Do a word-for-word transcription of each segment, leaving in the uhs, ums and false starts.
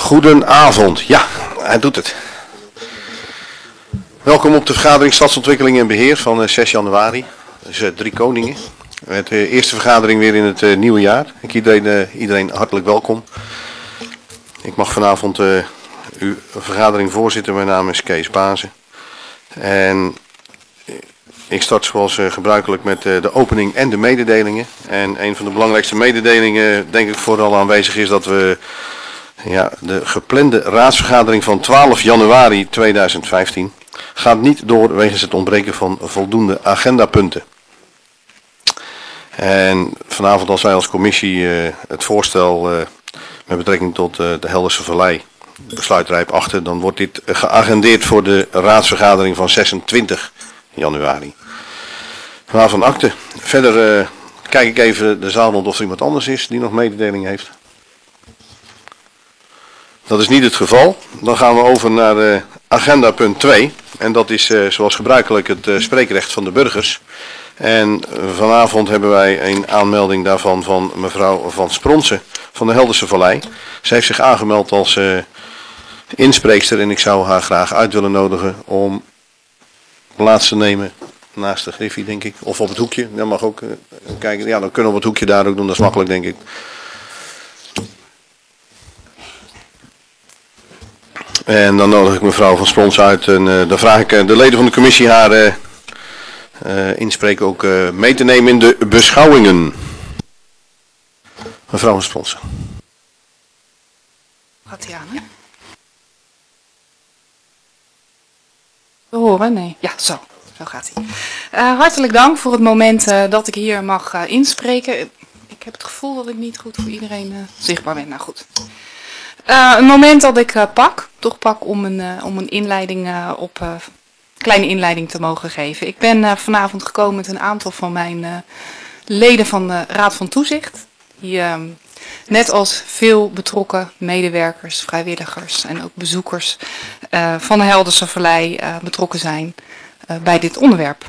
Goedenavond. Ja, hij doet het. Welkom op de vergadering Stadsontwikkeling en Beheer van zes januari. Dus uh, Drie Koningen. Het uh, eerste vergadering weer in het uh, nieuwe jaar. Ik iedereen, uh, iedereen hartelijk welkom. Ik mag vanavond uh, uw vergadering voorzitten. Mijn naam is Kees Bazen. En ik start zoals uh, gebruikelijk met uh, de opening en de mededelingen. En een van de belangrijkste mededelingen, denk ik, vooral aanwezig is dat we ja, de geplande raadsvergadering van twaalf januari tweeduizend vijftien gaat niet door wegens het ontbreken van voldoende agendapunten. En vanavond als wij als commissie uh, het voorstel uh, met betrekking tot uh, de Helderse Vallei besluitrijp achter, dan wordt dit uh, geagendeerd voor de raadsvergadering van zesentwintig januari. Vanavond van akte. Verder uh, kijk ik even de zaal rond of er iemand anders is die nog mededeling heeft. Dat is niet het geval. Dan gaan we over naar uh, agenda punt twee. En dat is uh, zoals gebruikelijk het uh, spreekrecht van de burgers. En uh, vanavond hebben wij een aanmelding daarvan van mevrouw Van Spronsen van de Helderse Vallei. Ze heeft zich aangemeld als uh, inspreekster en ik zou haar graag uit willen nodigen om plaats te nemen naast de griffie, denk ik. Of op het hoekje. Dat mag ook uh, kijken. Ja, dan kunnen we op het hoekje daar ook doen. Dat is makkelijk, denk ik. En dan nodig ik mevrouw Van Sprons uit en uh, dan vraag ik uh, de leden van de commissie haar uh, uh, inspreken ook uh, mee te nemen in de beschouwingen. Mevrouw Van Sprons. Gaat hij aan, hè? We horen? Nee. Ja, zo. Zo gaat hij. Uh, hartelijk dank voor het moment uh, dat ik hier mag uh, inspreken. Ik heb het gevoel dat ik niet goed voor iedereen uh, zichtbaar ben. Nou goed. Uh, een moment dat ik uh, pak, toch pak om een, uh, om een inleiding uh, op, uh, kleine inleiding te mogen geven. Ik ben uh, vanavond gekomen met een aantal van mijn uh, leden van de Raad van Toezicht. Die uh, net als veel betrokken medewerkers, vrijwilligers en ook bezoekers uh, van de Helderse Vallei uh, betrokken zijn uh, bij dit onderwerp.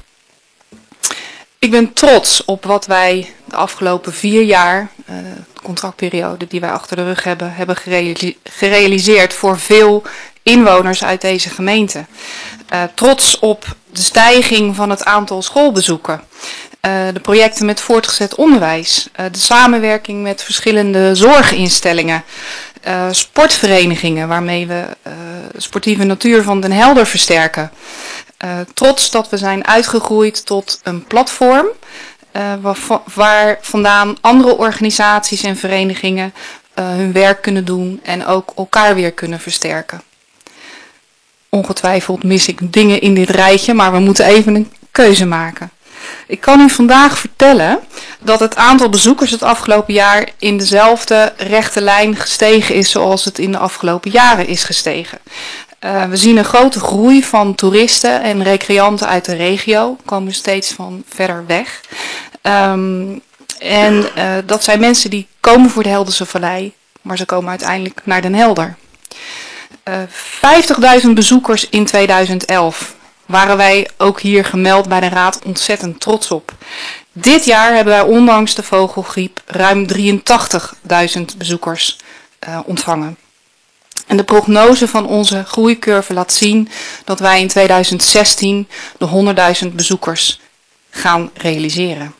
Ik ben trots op wat wij de afgelopen vier jaar, uh, de contractperiode die wij achter de rug hebben, hebben gereali- gerealiseerd voor veel inwoners uit deze gemeente. Uh, trots op de stijging van het aantal schoolbezoeken, uh, de projecten met voortgezet onderwijs, uh, de samenwerking met verschillende zorginstellingen, uh, sportverenigingen waarmee we uh, de sportieve natuur van Den Helder versterken. Uh, trots dat we zijn uitgegroeid tot een platform uh, waar, waar vandaan andere organisaties en verenigingen uh, hun werk kunnen doen en ook elkaar weer kunnen versterken. Ongetwijfeld mis ik dingen in dit rijtje, maar we moeten even een keuze maken. Ik kan u vandaag vertellen dat het aantal bezoekers het afgelopen jaar in dezelfde rechte lijn gestegen is zoals het in de afgelopen jaren is gestegen. Uh, we zien een grote groei van toeristen en recreanten uit de regio, komen steeds van verder weg. Um, en uh, dat zijn mensen die komen voor de Helderse Vallei, maar ze komen uiteindelijk naar Den Helder. Uh, vijftigduizend bezoekers in tweeduizend elf waren wij ook hier gemeld bij de Raad ontzettend trots op. Dit jaar hebben wij ondanks de vogelgriep ruim drieëntachtigduizend bezoekers uh, ontvangen. En de prognose van onze groeicurve laat zien dat wij in tweeduizend zestien de honderdduizend bezoekers gaan realiseren.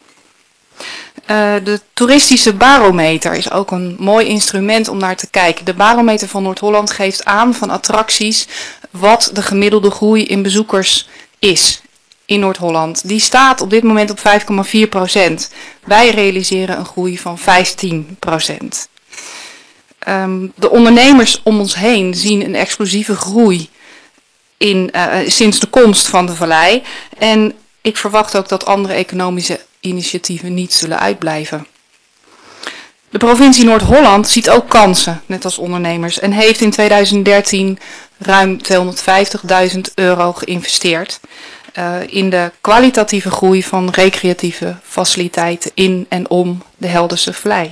Uh, de toeristische barometer is ook een mooi instrument om naar te kijken. De barometer van Noord-Holland geeft aan van attracties wat de gemiddelde groei in bezoekers is in Noord-Holland. Die staat op dit moment op vijf komma vier procent. Wij realiseren een groei van vijftien procent. Um, de ondernemers om ons heen zien een explosieve groei in, uh, sinds de komst van de Vallei. En ik verwacht ook dat andere economische initiatieven niet zullen uitblijven. De provincie Noord-Holland ziet ook kansen, net als ondernemers, en heeft in tweeduizend dertien ruim tweehonderdvijftigduizend euro geïnvesteerd uh, in de kwalitatieve groei van recreatieve faciliteiten in en om de Helderse Vallei.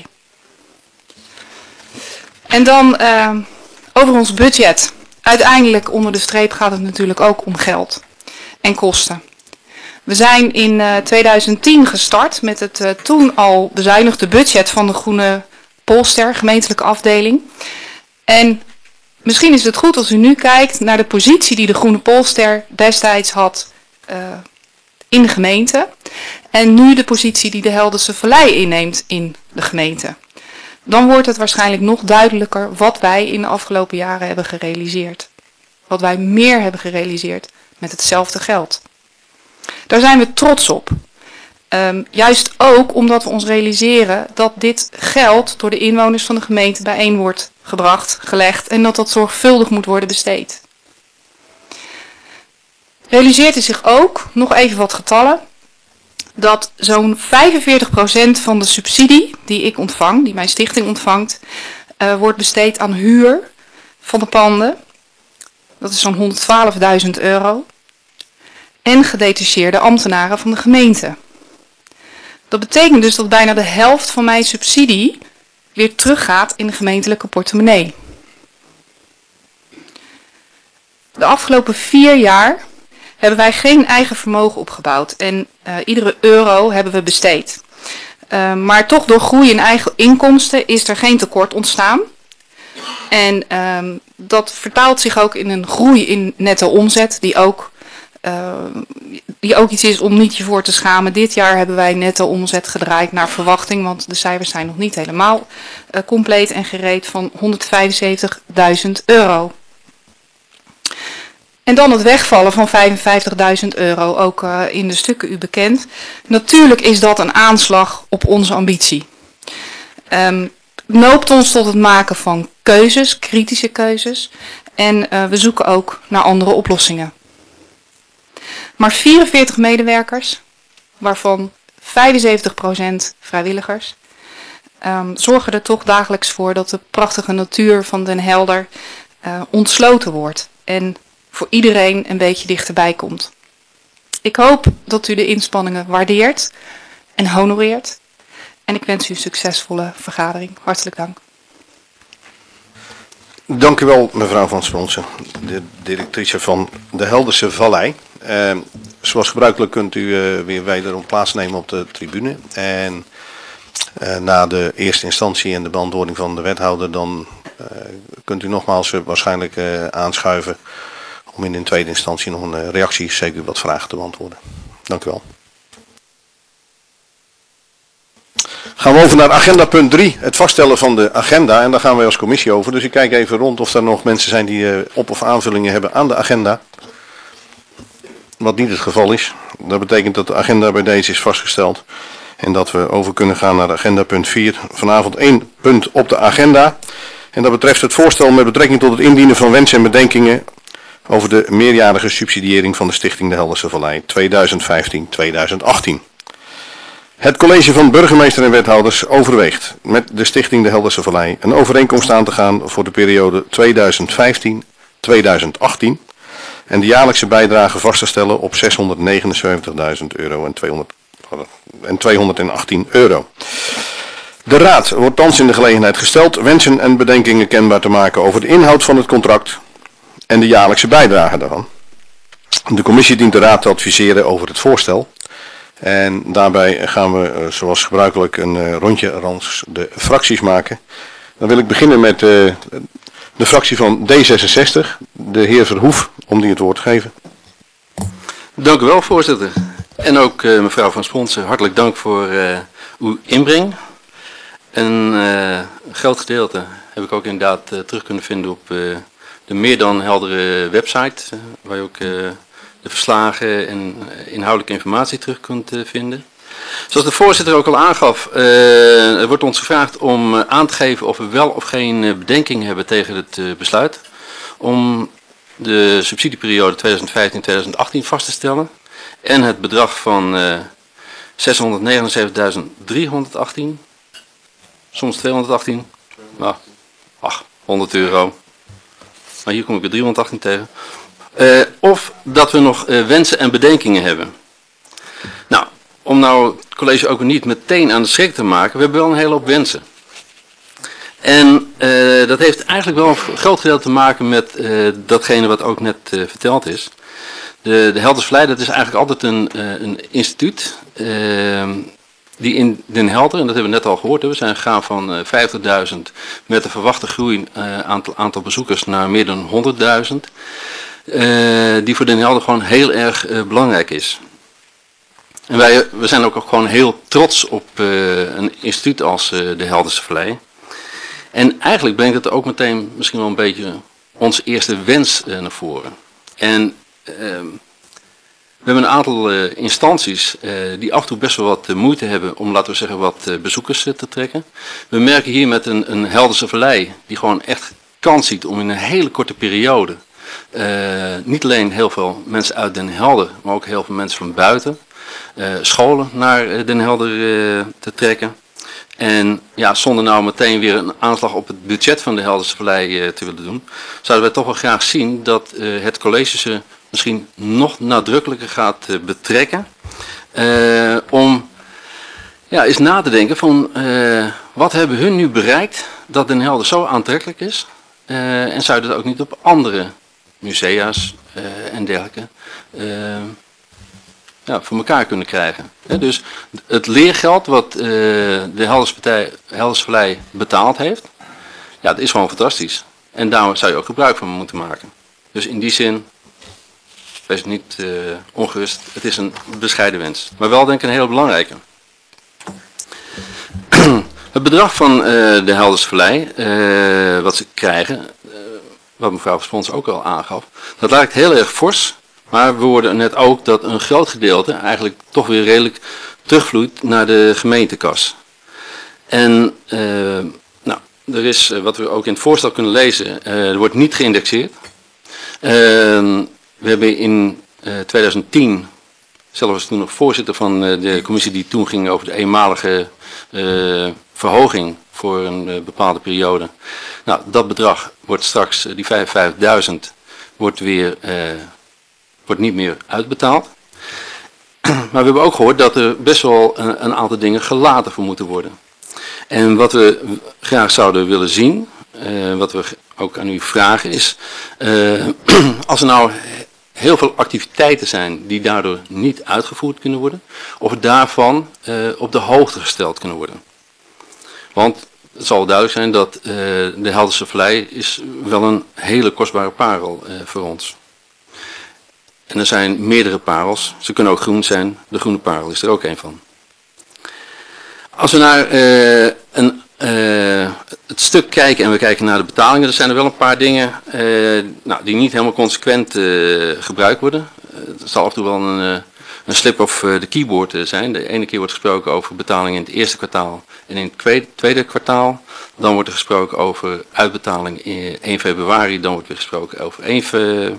En dan uh, over ons budget. Uiteindelijk onder de streep gaat het natuurlijk ook om geld en kosten. We zijn in uh, tweeduizend tien gestart met het uh, toen al bezuinigde budget van de Groene Polster, gemeentelijke afdeling. En Misschien is het goed als u nu kijkt naar de positie die de Groene Polster destijds had uh, in de gemeente. En nu de positie die de Helderse Vallei inneemt in de gemeente. Dan wordt het waarschijnlijk nog duidelijker wat wij in de afgelopen jaren hebben gerealiseerd. Wat wij meer hebben gerealiseerd met hetzelfde geld. Daar zijn we trots op. Um, juist ook omdat we ons realiseren dat dit geld door de inwoners van de gemeente bijeen wordt gebracht, gelegd en dat dat zorgvuldig moet worden besteed. Realiseert u zich ook, nog even wat getallen, dat zo'n vijfenveertig procent van de subsidie die ik ontvang, die mijn stichting ontvangt, uh, wordt besteed aan huur van de panden. Dat is zo'n honderdtwaalfduizend euro. En gedetacheerde ambtenaren van de gemeente. Dat betekent dus dat bijna de helft van mijn subsidie weer teruggaat in de gemeentelijke portemonnee. De afgelopen vier jaar hebben wij geen eigen vermogen opgebouwd en uh, iedere euro hebben we besteed. Uh, maar toch door groei in eigen inkomsten is er geen tekort ontstaan. En uh, dat vertaalt zich ook in een groei in netto omzet die ook, uh, die ook iets is om niet je voor te schamen. Dit jaar hebben wij netto omzet gedraaid naar verwachting, want de cijfers zijn nog niet helemaal uh, compleet en gereed, van honderdvijfenzeventigduizend euro. En dan het wegvallen van vijfenvijftigduizend euro, ook uh, in de stukken u bekend. Natuurlijk is dat een aanslag op onze ambitie. Um, noopt ons tot het maken van keuzes, kritische keuzes. En uh, we zoeken ook naar andere oplossingen. Maar vierenveertig medewerkers, waarvan vijfenzeventig procent vrijwilligers, um, zorgen er toch dagelijks voor dat de prachtige natuur van Den Helder uh, ontsloten wordt. En voor iedereen een beetje dichterbij komt. Ik hoop dat u de inspanningen waardeert en honoreert. En ik wens u een succesvolle vergadering. Hartelijk dank. Dank u wel, mevrouw Van Spronsen, de directrice van de Helderse Vallei. Uh, zoals gebruikelijk kunt u uh, weer wederom plaatsnemen op de tribune. En uh, na de eerste instantie en de beantwoording van de wethouder, dan uh, kunt u nogmaals uh, waarschijnlijk uh, aanschuiven om in de tweede instantie nog een reactie, zeker wat vragen te beantwoorden. Dank u wel. Gaan we over naar agenda punt drie, het vaststellen van de agenda. En daar gaan wij als commissie over. Dus ik kijk even rond of er nog mensen zijn die uh, op- of aanvullingen hebben aan de agenda. Wat niet het geval is. Dat betekent dat de agenda bij deze is vastgesteld. En dat we over kunnen gaan naar agenda punt vier. Vanavond één punt op de agenda. En dat betreft het voorstel met betrekking tot het indienen van wensen en bedenkingen over de meerjarige subsidiëring van de Stichting de Helderse Vallei tweeduizend vijftien tot tweeduizend achttien. Het college van burgemeester en wethouders overweegt met de Stichting de Helderse Vallei een overeenkomst aan te gaan voor de periode tweeduizend vijftien tot tweeduizend achttien en de jaarlijkse bijdrage vast te stellen op zeshonderdnegenenzeventigduizend euro en, tweehonderd, en tweehonderdachttien euro. De raad wordt thans in de gelegenheid gesteld wensen en bedenkingen kenbaar te maken over de inhoud van het contract en de jaarlijkse bijdrage daarvan. De commissie dient de raad te adviseren over het voorstel. En daarbij gaan we zoals gebruikelijk een rondje langs de fracties maken. Dan wil ik beginnen met de, de fractie van D zesenzestig, de heer Verhoef, om die het woord te geven. Dank u wel, voorzitter. En ook uh, mevrouw Van Spronsen, hartelijk dank voor uh, uw inbreng. En uh, een groot gedeelte heb ik ook inderdaad uh, terug kunnen vinden op uh, de meer dan heldere website, uh, waar je ook uh, de verslagen en uh, inhoudelijke informatie terug kunt uh, vinden. Zoals de voorzitter ook al aangaf, uh, er wordt ons gevraagd om uh, aan te geven of we wel of geen uh, bedenking hebben tegen het uh, besluit om de subsidieperiode tweeduizend vijftien tot tweeduizend achttien vast te stellen en het bedrag van uh, zeshonderdnegenenzeventigduizend driehonderdachttien, soms tweehonderdachttien, nou, ach, honderd euro, maar hier kom ik er driehonderdachttien tegen, uh, of dat we nog uh, wensen en bedenkingen hebben. Nou, om nou het college ook niet meteen aan de schrik te maken, we hebben wel een hele hoop wensen. En uh, dat heeft eigenlijk wel een groot gedeelte te maken met uh, datgene wat ook net uh, verteld is. De, de Helderse Vallei, dat is eigenlijk altijd een, uh, een instituut uh, die in Den Helder, en dat hebben we net al gehoord, we zijn gegaan van uh, vijftigduizend met de verwachte groei uh, aantal, aantal bezoekers naar meer dan honderdduizend. Uh, die voor Den Helder gewoon heel erg uh, belangrijk is. En wij we zijn ook gewoon heel trots op uh, een instituut als uh, de Helderse Vallei. En eigenlijk brengt het ook meteen misschien wel een beetje onze eerste wens uh, naar voren. En uh, we hebben een aantal uh, instanties uh, die af en toe best wel wat uh, moeite hebben om, laten we zeggen, wat uh, bezoekers uh, te trekken. We merken hier met een, een Helderse Vallei die gewoon echt kans ziet om in een hele korte periode uh, niet alleen heel veel mensen uit Den Helder, maar ook heel veel mensen van buiten, uh, scholen naar uh, Den Helder uh, te trekken. En ja, zonder nou meteen weer een aanslag op het budget van de Helderse Vallei uh, te willen doen, zouden wij toch wel graag zien dat uh, het college ze misschien nog nadrukkelijker gaat uh, betrekken. Uh, om ja, eens na te denken van uh, wat hebben hun nu bereikt dat Den Helder zo aantrekkelijk is. Uh, en zouden dat ook niet op andere musea's uh, en dergelijke uh, ja, voor elkaar kunnen krijgen. He, dus het leergeld wat uh, de Helderse, partij, Helderse Vallei betaald heeft, ja, dat is gewoon fantastisch. En daar zou je ook gebruik van moeten maken. Dus in die zin, wees niet uh, ongerust, het is een bescheiden wens. Maar wel denk ik een heel belangrijke. Het bedrag van uh, de Helderse Vallei, uh, wat ze krijgen, uh, wat mevrouw van Spons ook al aangaf, dat lijkt heel erg fors. Maar we hoorden net ook dat een groot gedeelte eigenlijk toch weer redelijk terugvloeit naar de gemeentekas. En uh, nou, er is, uh, wat we ook in het voorstel kunnen lezen, uh, er wordt niet geïndexeerd. Uh, we hebben in uh, tweeduizend tien, zelf was toen nog voorzitter van uh, de commissie die toen ging over de eenmalige uh, verhoging voor een uh, bepaalde periode. Nou, dat bedrag wordt straks, uh, die vijfenvijftigduizend, wordt weer... Uh, wordt niet meer uitbetaald. Maar we hebben ook gehoord dat er best wel een, een aantal dingen gelaten voor moeten worden. En wat we graag zouden willen zien, uh, wat we ook aan u vragen is, uh, als er nou heel veel activiteiten zijn die daardoor niet uitgevoerd kunnen worden, of daarvan uh, op de hoogte gesteld kunnen worden. Want het zal duidelijk zijn dat uh, de Helderse Vallei is wel een hele kostbare parel uh, voor ons. En er zijn meerdere parels. Ze kunnen ook groen zijn. De groene parel is er ook een van. Als we naar uh, een, uh, het stuk kijken en we kijken naar de betalingen, dan zijn er wel een paar dingen uh, nou, die niet helemaal consequent uh, gebruikt worden. Uh, er zal af en toe wel een, uh, een slip of uh, de keyboard uh, zijn. De ene keer wordt gesproken over betalingen in het eerste kwartaal en in het tweede, tweede kwartaal. Dan wordt er gesproken over uitbetaling in één februari. Dan wordt weer gesproken over één uh,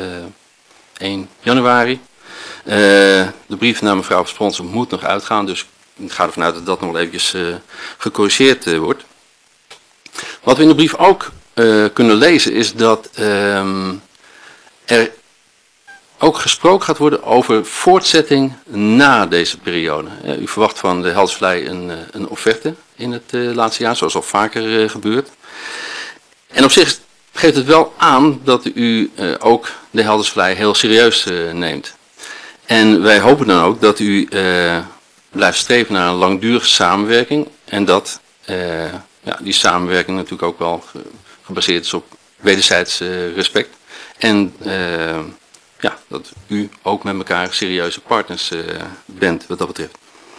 één januari. Uh, de brief naar mevrouw van Sponsor moet nog uitgaan, dus ik ga ervan uit dat dat nog wel eventjes uh, gecorrigeerd uh, wordt. Wat we in de brief ook uh, kunnen lezen is dat um, er ook gesproken gaat worden over voortzetting na deze periode. Uh, u verwacht van de Helderse Vallei een, uh, een offerte in het uh, laatste jaar, zoals al vaker uh, gebeurt. En op zich geeft het wel aan dat u uh, ook de Helderse Vallei heel serieus uh, neemt. En wij hopen dan ook dat u uh, blijft streven naar een langdurige samenwerking. En dat uh, ja, die samenwerking natuurlijk ook wel ge gebaseerd is op wederzijds uh, respect. En uh, ja, dat u ook met elkaar serieuze partners uh, bent wat dat betreft.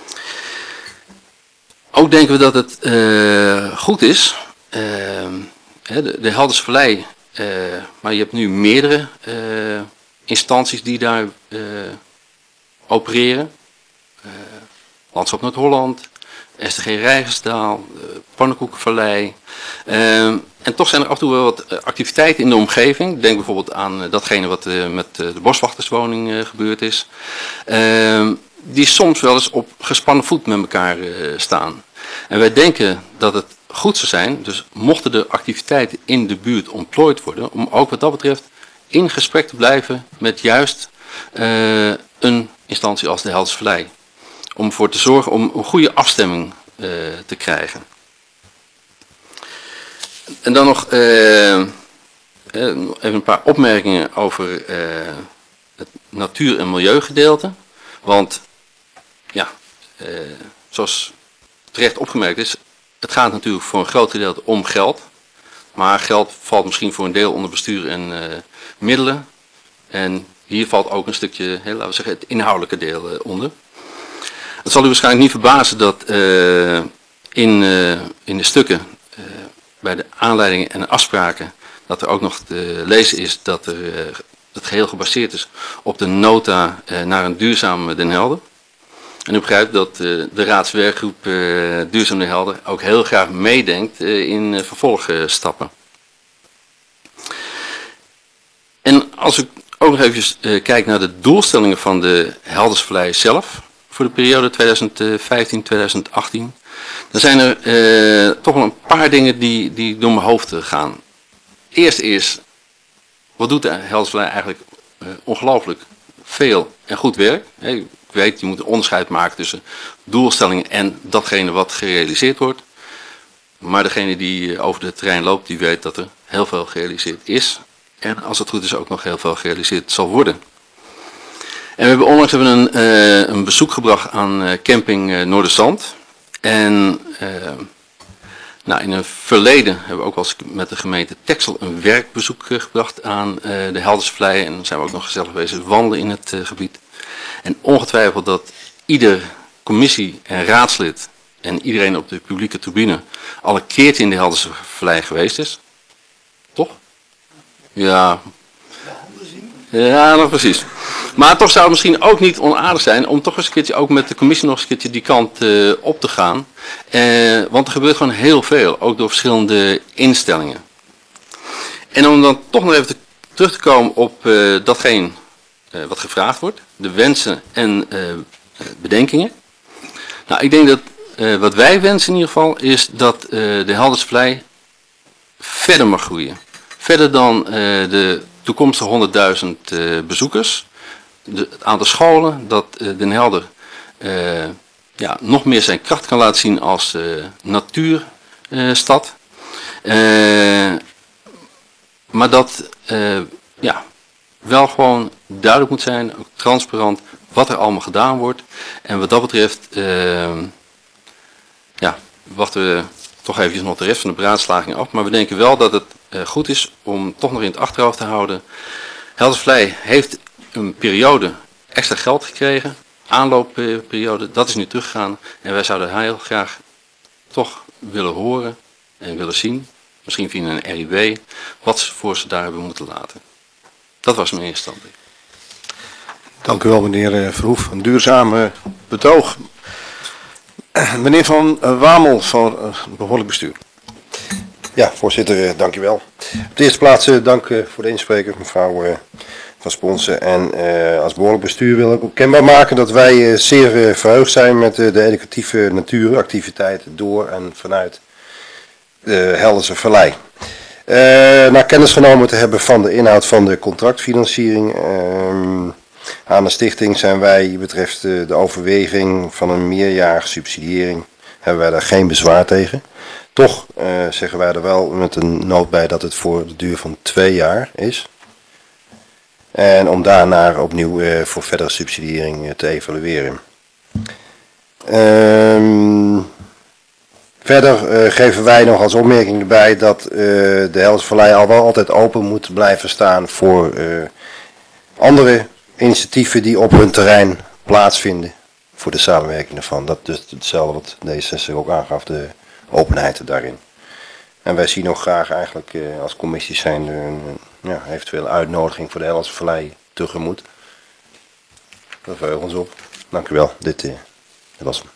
Ook denken we dat het uh, goed is. Uh, De, de Helderse Vallei, uh, maar je hebt nu meerdere uh, instanties die daar uh, opereren. Uh, Landschap Noord-Holland, S T G Rijgersdaal, uh, Pannenkoekenvallei. Uh, en toch zijn er af en toe wel wat activiteiten in de omgeving. Denk bijvoorbeeld aan uh, datgene wat uh, met uh, de boswachterswoning uh, gebeurd is. Uh, die soms wel eens op gespannen voet met elkaar uh, staan. En wij denken dat het goed zou zijn, dus mochten de activiteiten in de buurt ontplooid worden, om ook wat dat betreft in gesprek te blijven met juist uh, een instantie als de Helderse Vallei. Om ervoor te zorgen om een goede afstemming uh, te krijgen. En dan nog uh, even een paar opmerkingen over uh, het natuur- en milieugedeelte. Want ja, uh, zoals terecht opgemerkt is, het gaat natuurlijk voor een groot gedeelte om geld. Maar geld valt misschien voor een deel onder bestuur en uh, middelen. En hier valt ook een stukje, heel, laten we zeggen, het inhoudelijke deel uh, onder. Het zal u waarschijnlijk niet verbazen dat uh, in, uh, in de stukken, uh, bij de aanleidingen en de afspraken, dat er ook nog te lezen is dat er, uh, het geheel gebaseerd is op de nota uh, naar een duurzaam Den Helder. En u begrijpt dat uh, de raadswerkgroep uh, Duurzaam Den Helder ook heel graag meedenkt uh, in uh, vervolgstappen. En als ik ook nog even uh, kijk naar de doelstellingen van de Heldersvallei zelf voor de periode tweeduizend vijftien tot tweeduizend achttien, dan zijn er uh, toch wel een paar dingen die, die door mijn hoofd gaan. Eerst is, wat doet de Heldersvallei eigenlijk uh, ongelooflijk veel en goed werk. Hey, ik weet, je moet een onderscheid maken tussen doelstellingen en datgene wat gerealiseerd wordt. Maar degene die over het terrein loopt, die weet dat er heel veel gerealiseerd is. En als het goed is ook nog heel veel gerealiseerd zal worden. En we hebben onlangs hebben een, uh, een bezoek gebracht aan uh, camping uh, Noorderzand. En uh, nou, in een verleden hebben we ook wel eens met de gemeente Texel een werkbezoek uh, gebracht aan uh, de Heldersvallei. En dan zijn we ook nog gezellig bezig wandelen in het uh, gebied. En ongetwijfeld dat ieder commissie- en raadslid en iedereen op de publieke tribune al een keertje in de Heldersvallei geweest is. Toch? Ja. Ja, nog precies. Maar toch zou het misschien ook niet onaardig zijn om toch eens een keertje ook met de commissie nog eens een keertje die kant uh, op te gaan. Uh, want er gebeurt gewoon heel veel, ook door verschillende instellingen. En om dan toch nog even te, terug te komen op uh, datgene uh, wat gevraagd wordt, de wensen en uh, bedenkingen. Nou, ik denk dat uh, wat wij wensen in ieder geval is dat uh, de Heldersvallei verder mag groeien. Verder dan uh, de toekomstige honderdduizend uh, bezoekers. De, het aantal scholen, dat uh, Den Helder uh, ja, nog meer zijn kracht kan laten zien als uh, natuurstad. Uh, maar dat uh, ja, wel gewoon duidelijk moet zijn, ook transparant, wat er allemaal gedaan wordt. En wat dat betreft uh, ja, wachten we toch eventjes nog de rest van de beraadslaging af. Maar we denken wel dat het uh, goed is om toch nog in het achterhoofd te houden. Heldersvallei heeft een periode extra geld gekregen, aanloopperiode, dat is nu teruggegaan. En wij zouden heel graag toch willen horen en willen zien, misschien via een R I W, wat voor ze daar hebben moeten laten. Dat was mijn eerste standpunt. Dank u wel, meneer Verhoef. Een duurzaam uh, betoog. Meneer Van Wamel van uh, Behoorlijk Bestuur. Ja, voorzitter, uh, dank u wel. Op de eerste plaats uh, dank uh, voor de inspreker, mevrouw uh, Van Sponsen. En uh, als Behoorlijk Bestuur wil ik ook kenbaar maken dat wij uh, zeer uh, verheugd zijn met uh, de educatieve natuuractiviteiten door en vanuit de Helderse Vallei. Uh, na kennis genomen te hebben van de inhoud van de contractfinanciering uh, aan de stichting zijn wij, betreft uh, de overweging van een meerjarige subsidiëring, hebben wij daar geen bezwaar tegen. Toch uh, zeggen wij er wel met een noot bij dat het voor de duur van twee jaar is. En om daarna opnieuw uh, voor verdere subsidiëring uh, te evalueren. Uh, verder uh, geven wij nog als opmerking erbij dat uh, de Helderse Vallei al wel altijd open moet blijven staan voor uh, andere initiatieven die op hun terrein plaatsvinden. Voor de samenwerking ervan. Dat is dus hetzelfde wat D zesenzestig ook aangaf, de openheid daarin. En wij zien ook graag eigenlijk uh, als commissie zijn een, een ja, eventuele uitnodiging voor de Helderse Vallei tegemoet. Daar verheugen we ons op. Dank u wel. Dit, uh, dit was hem.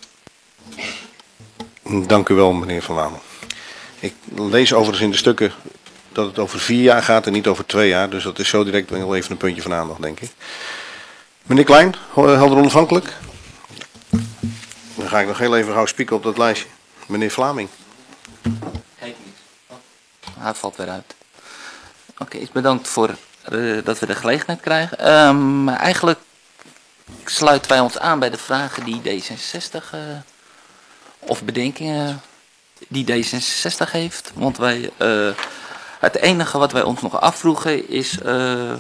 Dank u wel, meneer Van Wamel. Ik lees overigens in de stukken dat het over vier jaar gaat en niet over twee jaar. Dus dat is zo direct wel even een puntje van aandacht, denk ik. Meneer Klein, helder onafhankelijk. Dan ga ik nog heel even gauw spieken op dat lijstje. Meneer Vlaming. Kijk niet. Oh, hij valt weer uit. Oké, okay, bedankt voor uh, dat we de gelegenheid krijgen. Um, eigenlijk sluiten wij ons aan bij de vragen die D zesenzestig, uh, of bedenkingen die D zesenzestig heeft. Want wij, uh, het enige wat wij ons nog afvroegen is... Uh,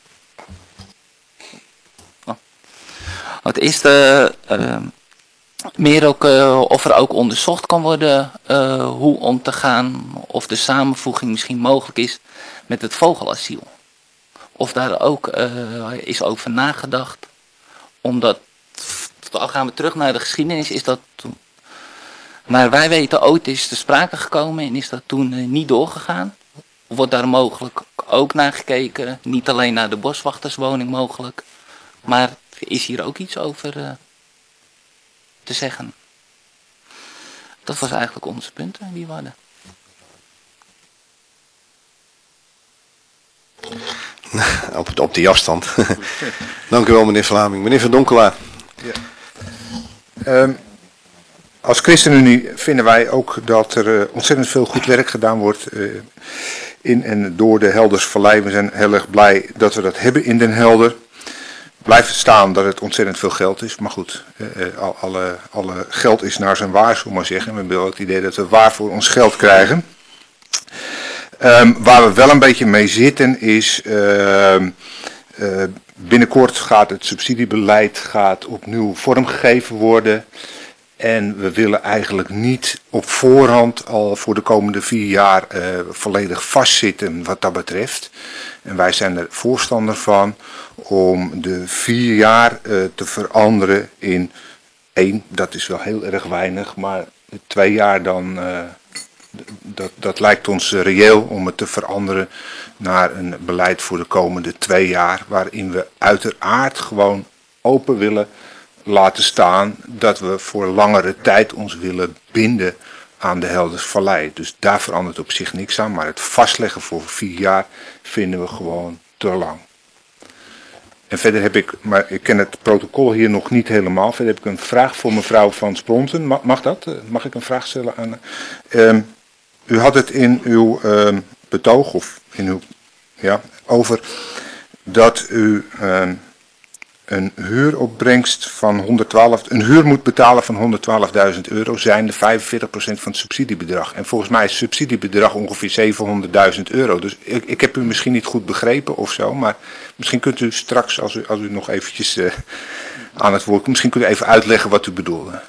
oh, het eerste... Uh, meer ook, uh, of er ook onderzocht kan worden uh, hoe om te gaan, of de samenvoeging misschien mogelijk is met het vogelasiel. Of daar ook uh, is over nagedacht. Omdat, al gaan we terug naar de geschiedenis, is dat, maar wij weten ooit is ter sprake gekomen en is dat toen uh, niet doorgegaan. Wordt daar mogelijk ook naar gekeken, niet alleen naar de boswachterswoning mogelijk, maar is hier ook iets over uh, te zeggen. Dat was eigenlijk onze punten die we hadden. Op, op die afstand. Dank u wel, meneer Vlaming. Meneer Van Donkelaar. Ja. Um, als ChristenUnie vinden wij ook dat er uh, ontzettend veel goed werk gedaan wordt uh, in en door de Heldersvallei. We zijn heel erg blij dat we dat hebben in Den Helder. Blijft staan dat het ontzettend veel geld is, maar goed, uh, al, alle, alle geld is naar zijn waar, zullen we maar zeggen. We hebben wel het idee dat we waar voor ons geld krijgen. Um, waar we wel een beetje mee zitten is, uh, uh, binnenkort gaat het subsidiebeleid gaat opnieuw vormgegeven worden. En we willen eigenlijk niet op voorhand al voor de komende vier jaar uh, volledig vastzitten wat dat betreft. En wij zijn er voorstander van om de vier jaar uh, te veranderen in één. Dat is wel heel erg weinig, maar twee jaar dan... Uh, Dat, dat lijkt ons reëel om het te veranderen naar een beleid voor de komende twee jaar. Waarin we uiteraard gewoon open willen laten staan dat we voor langere tijd ons willen binden aan de Heldersvallei. Dus daar verandert op zich niks aan. Maar het vastleggen voor vier jaar vinden we gewoon te lang. En verder heb ik, maar ik ken het protocol hier nog niet helemaal. Verder heb ik een vraag voor mevrouw Van Spronten. Mag, mag dat? Mag ik een vraag stellen aan... Uh, U had het in uw uh, betoog of in uw, ja, over dat u uh, een huuropbrengst van honderdtwaalf, een huur moet betalen van honderdtwaalfduizend euro, zijnde vijfenveertig procent van het subsidiebedrag. En volgens mij is het subsidiebedrag ongeveer zevenhonderdduizend euro. Dus ik, ik heb u misschien niet goed begrepen of zo, maar misschien kunt u straks, als u, als u nog eventjes uh, aan het woord komt, misschien kunt u even uitleggen wat u bedoelde.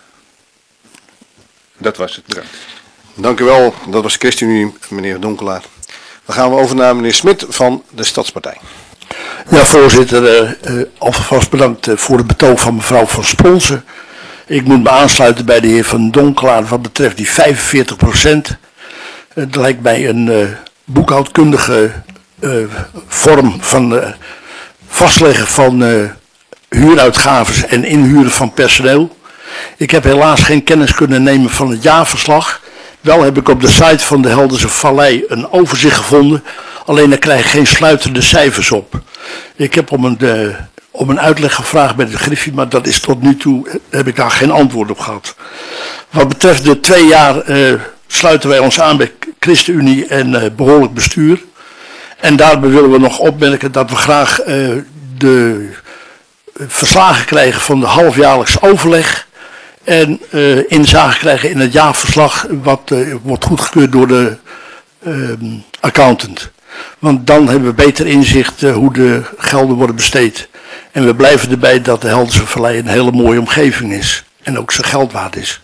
Dat was het, bedankt. Dank u wel, dat was ChristenUnie, meneer Donkelaar. Dan gaan we over naar meneer Smit van de Stadspartij. Ja, voorzitter, uh, alvast bedankt uh, voor het betoog van mevrouw Van Spronsen. Ik moet me aansluiten bij de heer Van Donkelaar wat betreft die vijfenveertig procent. Het lijkt mij een uh, boekhoudkundige uh, vorm van uh, vastleggen van uh, huuruitgaves en inhuren van personeel. Ik heb helaas geen kennis kunnen nemen van het jaarverslag. Wel heb ik op de site van de Helderse Vallei een overzicht gevonden. Alleen daar krijg ik geen sluitende cijfers op. Ik heb om een, uh, om een uitleg gevraagd bij de Griffie, maar dat is tot nu toe, heb ik daar geen antwoord op gehad. Wat betreft de twee jaar uh, sluiten wij ons aan bij ChristenUnie en uh, behoorlijk bestuur. En daarbij willen we nog opmerken dat we graag uh, de verslagen krijgen van de halfjaarlijks overleg. En uh, inzage krijgen in het jaarverslag wat uh, wordt goedgekeurd door de uh, accountant. Want dan hebben we beter inzicht uh, hoe de gelden worden besteed. En we blijven erbij dat de Helderse Vallei een hele mooie omgeving is. En ook zijn geld waard is.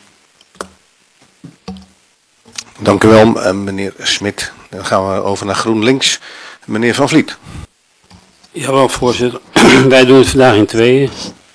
Dank u wel, meneer Smit. Dan gaan we over naar GroenLinks. Meneer Van Vliet. Jawel, voorzitter. Wij doen het vandaag in tweeën.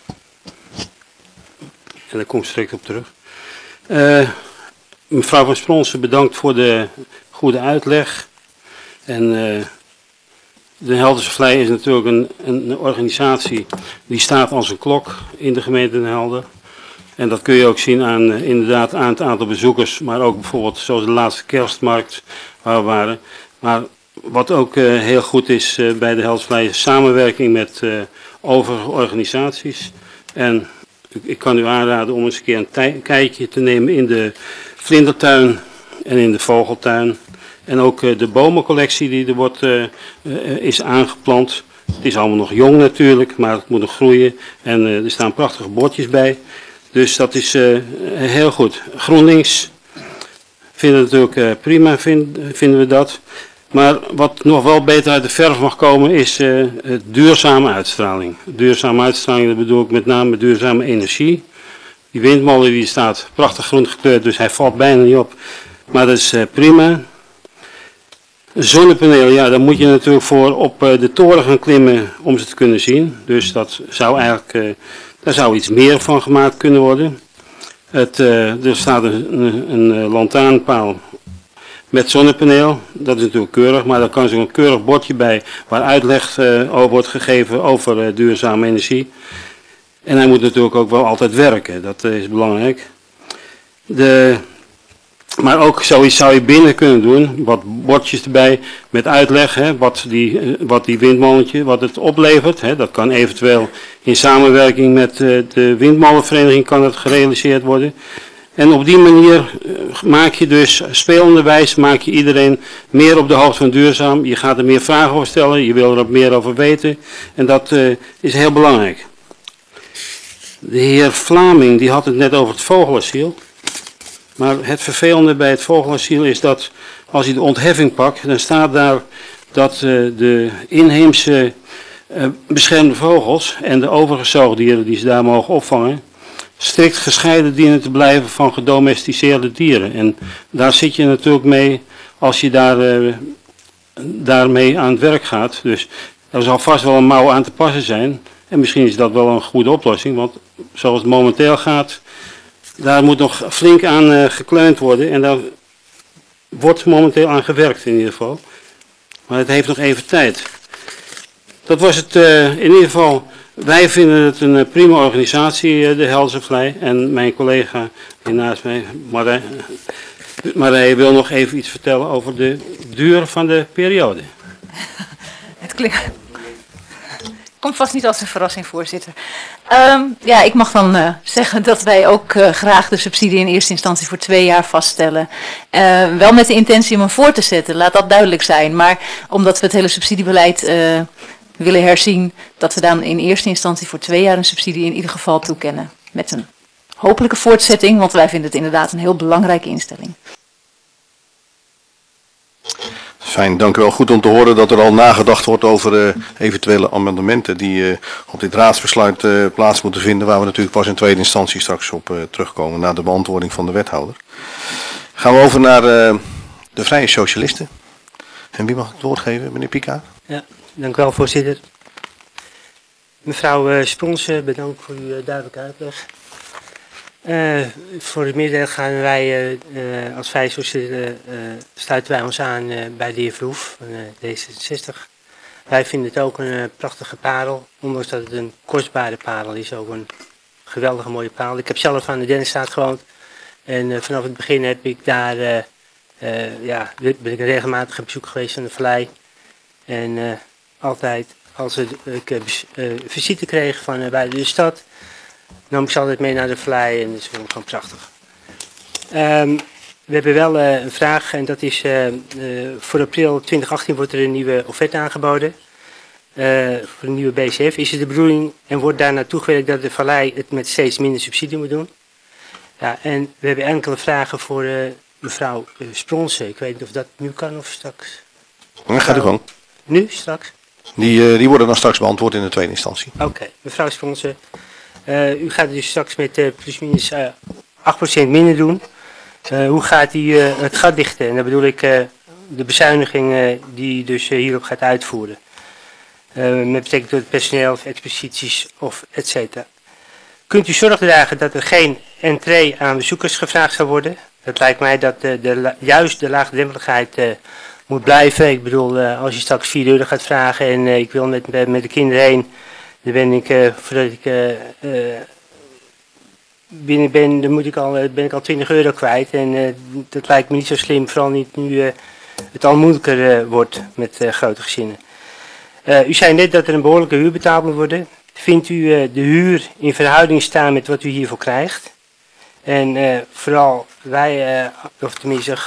En daar kom ik straks op terug. Uh, mevrouw Van Spronsen, bedankt voor de goede uitleg. En uh, de Helderse Vallei is natuurlijk een, een organisatie die staat als een klok in de gemeente Den Helder. En dat kun je ook zien aan uh, inderdaad aan het aantal bezoekers, maar ook bijvoorbeeld zoals de laatste kerstmarkt waar we waren. Maar wat ook uh, heel goed is uh, bij de Helderse Vallei is samenwerking met uh, overige organisaties. En ik kan u aanraden om eens een keer een tij- kijkje te nemen in de vlindertuin en in de vogeltuin. En ook uh, de bomencollectie die er wordt, uh, uh, is aangeplant. Het is allemaal nog jong natuurlijk, maar het moet nog groeien. En uh, er staan prachtige bordjes bij. Dus dat is uh, heel goed. GroenLinks vinden het natuurlijk uh, prima, vind, vinden we dat. Maar wat nog wel beter uit de verf mag komen is uh, duurzame uitstraling. Duurzame uitstraling, dat bedoel ik met name duurzame energie. Die windmolen die staat prachtig groen gekleurd, dus hij valt bijna niet op. Maar dat is uh, prima. Een zonnepaneel, ja, daar moet je natuurlijk voor op uh, de toren gaan klimmen om ze te kunnen zien. Dus dat zou eigenlijk, uh, daar zou iets meer van gemaakt kunnen worden. Het, uh, er staat een, een, een lantaarnpaal met zonnepaneel, dat is natuurlijk keurig, maar daar kan zo'n keurig bordje bij waar uitleg uh, over wordt gegeven over uh, duurzame energie. En hij moet natuurlijk ook wel altijd werken, dat uh, is belangrijk. De, maar ook zoiets zou je binnen kunnen doen, wat bordjes erbij met uitleg, hè, wat, die, wat die windmolentje, wat het oplevert. Hè, dat kan eventueel in samenwerking met uh, de windmolenvereniging kan het gerealiseerd worden. En op die manier maak je dus, spelenderwijs maak je iedereen meer op de hoogte van duurzaam. Je gaat er meer vragen over stellen, je wil er meer over weten. En dat uh, is heel belangrijk. De heer Vlaming die had het net over het vogelasiel. Maar het vervelende bij het vogelasiel is dat als je de ontheffing pakt, dan staat daar dat uh, de inheemse uh, beschermde vogels en de overige zoogdieren die ze daar mogen opvangen, strikt gescheiden dienen te blijven van gedomesticeerde dieren. En daar zit je natuurlijk mee als je daar, uh, daarmee aan het werk gaat. Dus er zal vast wel een mouw aan te passen zijn. En misschien is dat wel een goede oplossing, want zoals het momenteel gaat, daar moet nog flink aan uh, gekleund worden. En daar wordt momenteel aan gewerkt in ieder geval. Maar het heeft nog even tijd. Dat was het uh, in ieder geval. Wij vinden het een prima organisatie, de Helderse Vlei. En mijn collega hier naast mij, Marij, Marij wil nog even iets vertellen over de duur van de periode. Het klinkt... Komt vast niet als een verrassing, voorzitter. Um, ja, ik mag dan uh, zeggen dat wij ook uh, graag de subsidie in eerste instantie voor twee jaar vaststellen. Uh, wel met de intentie om hem voor te zetten, laat dat duidelijk zijn. Maar omdat we het hele subsidiebeleid uh, willen herzien, dat we dan in eerste instantie voor twee jaar een subsidie in ieder geval toekennen. Met een hopelijke voortzetting, want wij vinden het inderdaad een heel belangrijke instelling. Fijn, dank u wel. Goed om te horen dat er al nagedacht wordt over uh, eventuele amendementen die uh, op dit raadsbesluit uh, plaats moeten vinden, waar we natuurlijk pas in tweede instantie straks op uh, terugkomen na de beantwoording van de wethouder. Gaan we over naar uh, de Vrije Socialisten. En wie mag ik het woord geven, meneer Pika? Ja, dank u wel, voorzitter. Mevrouw uh, Spronsen, bedankt voor uw uh, duidelijke uitleg. Uh, voor het middag gaan wij uh, uh, als Vrije Socialisten uh, sluiten wij ons aan uh, bij de heer Verhoef van uh, D zesenzestig. Wij vinden het ook een uh, prachtige parel, ondanks dat het een kostbare parel is, ook een geweldige mooie parel. Ik heb zelf aan de Dennenstraat gewoond en uh, vanaf het begin heb ik daar, uh, uh, ja, ben ik regelmatig op bezoek geweest aan de vallei. En uh, altijd als ik uh, uh, visite kreeg van uh, buiten de stad, nam ik ze altijd mee naar de vallei en dat is gewoon prachtig. Um, we hebben wel uh, een vraag en dat is uh, uh, voor april twintig achttien wordt er een nieuwe offerte aangeboden. Uh, voor een nieuwe B C F. Is het de bedoeling en wordt daar naartoe gewerkt dat de vallei het met steeds minder subsidie moet doen? Ja, en we hebben enkele vragen voor uh, mevrouw uh, Spronsen. Ik weet niet of dat nu kan of straks. Dan gaat u gewoon. Nu, straks? Die, uh, die worden dan straks beantwoord in de tweede instantie. Oké, okay. Mevrouw Spronsen. Uh, u gaat dus straks met uh, plusminus uh, acht procent minder doen. Uh, hoe gaat u uh, het gat dichten? En dan bedoel ik uh, de bezuiniging uh, die u dus uh, hierop gaat uitvoeren. Uh, met betrekking tot het personeel of exposities of et cetera. Kunt u zorg dragen dat er geen entree aan bezoekers gevraagd zal worden? Het lijkt mij dat uh, de, juist de laagdrempeligheid uh, moet blijven. Ik bedoel, uh, als je straks vier euro gaat vragen en uh, ik wil met, met de kinderen heen, dan ben ik, uh, voordat ik uh, uh, binnen ben, dan moet ik al, uh, ben ik al twintig euro kwijt. En uh, dat lijkt me niet zo slim, vooral niet nu uh, het al moeilijker uh, wordt met uh, grote gezinnen. Uh, u zei net dat er een behoorlijke huur betaald moet worden. Vindt u uh, de huur in verhouding staan met wat u hiervoor krijgt? En uh, vooral wij, uh, of tenminste, uh,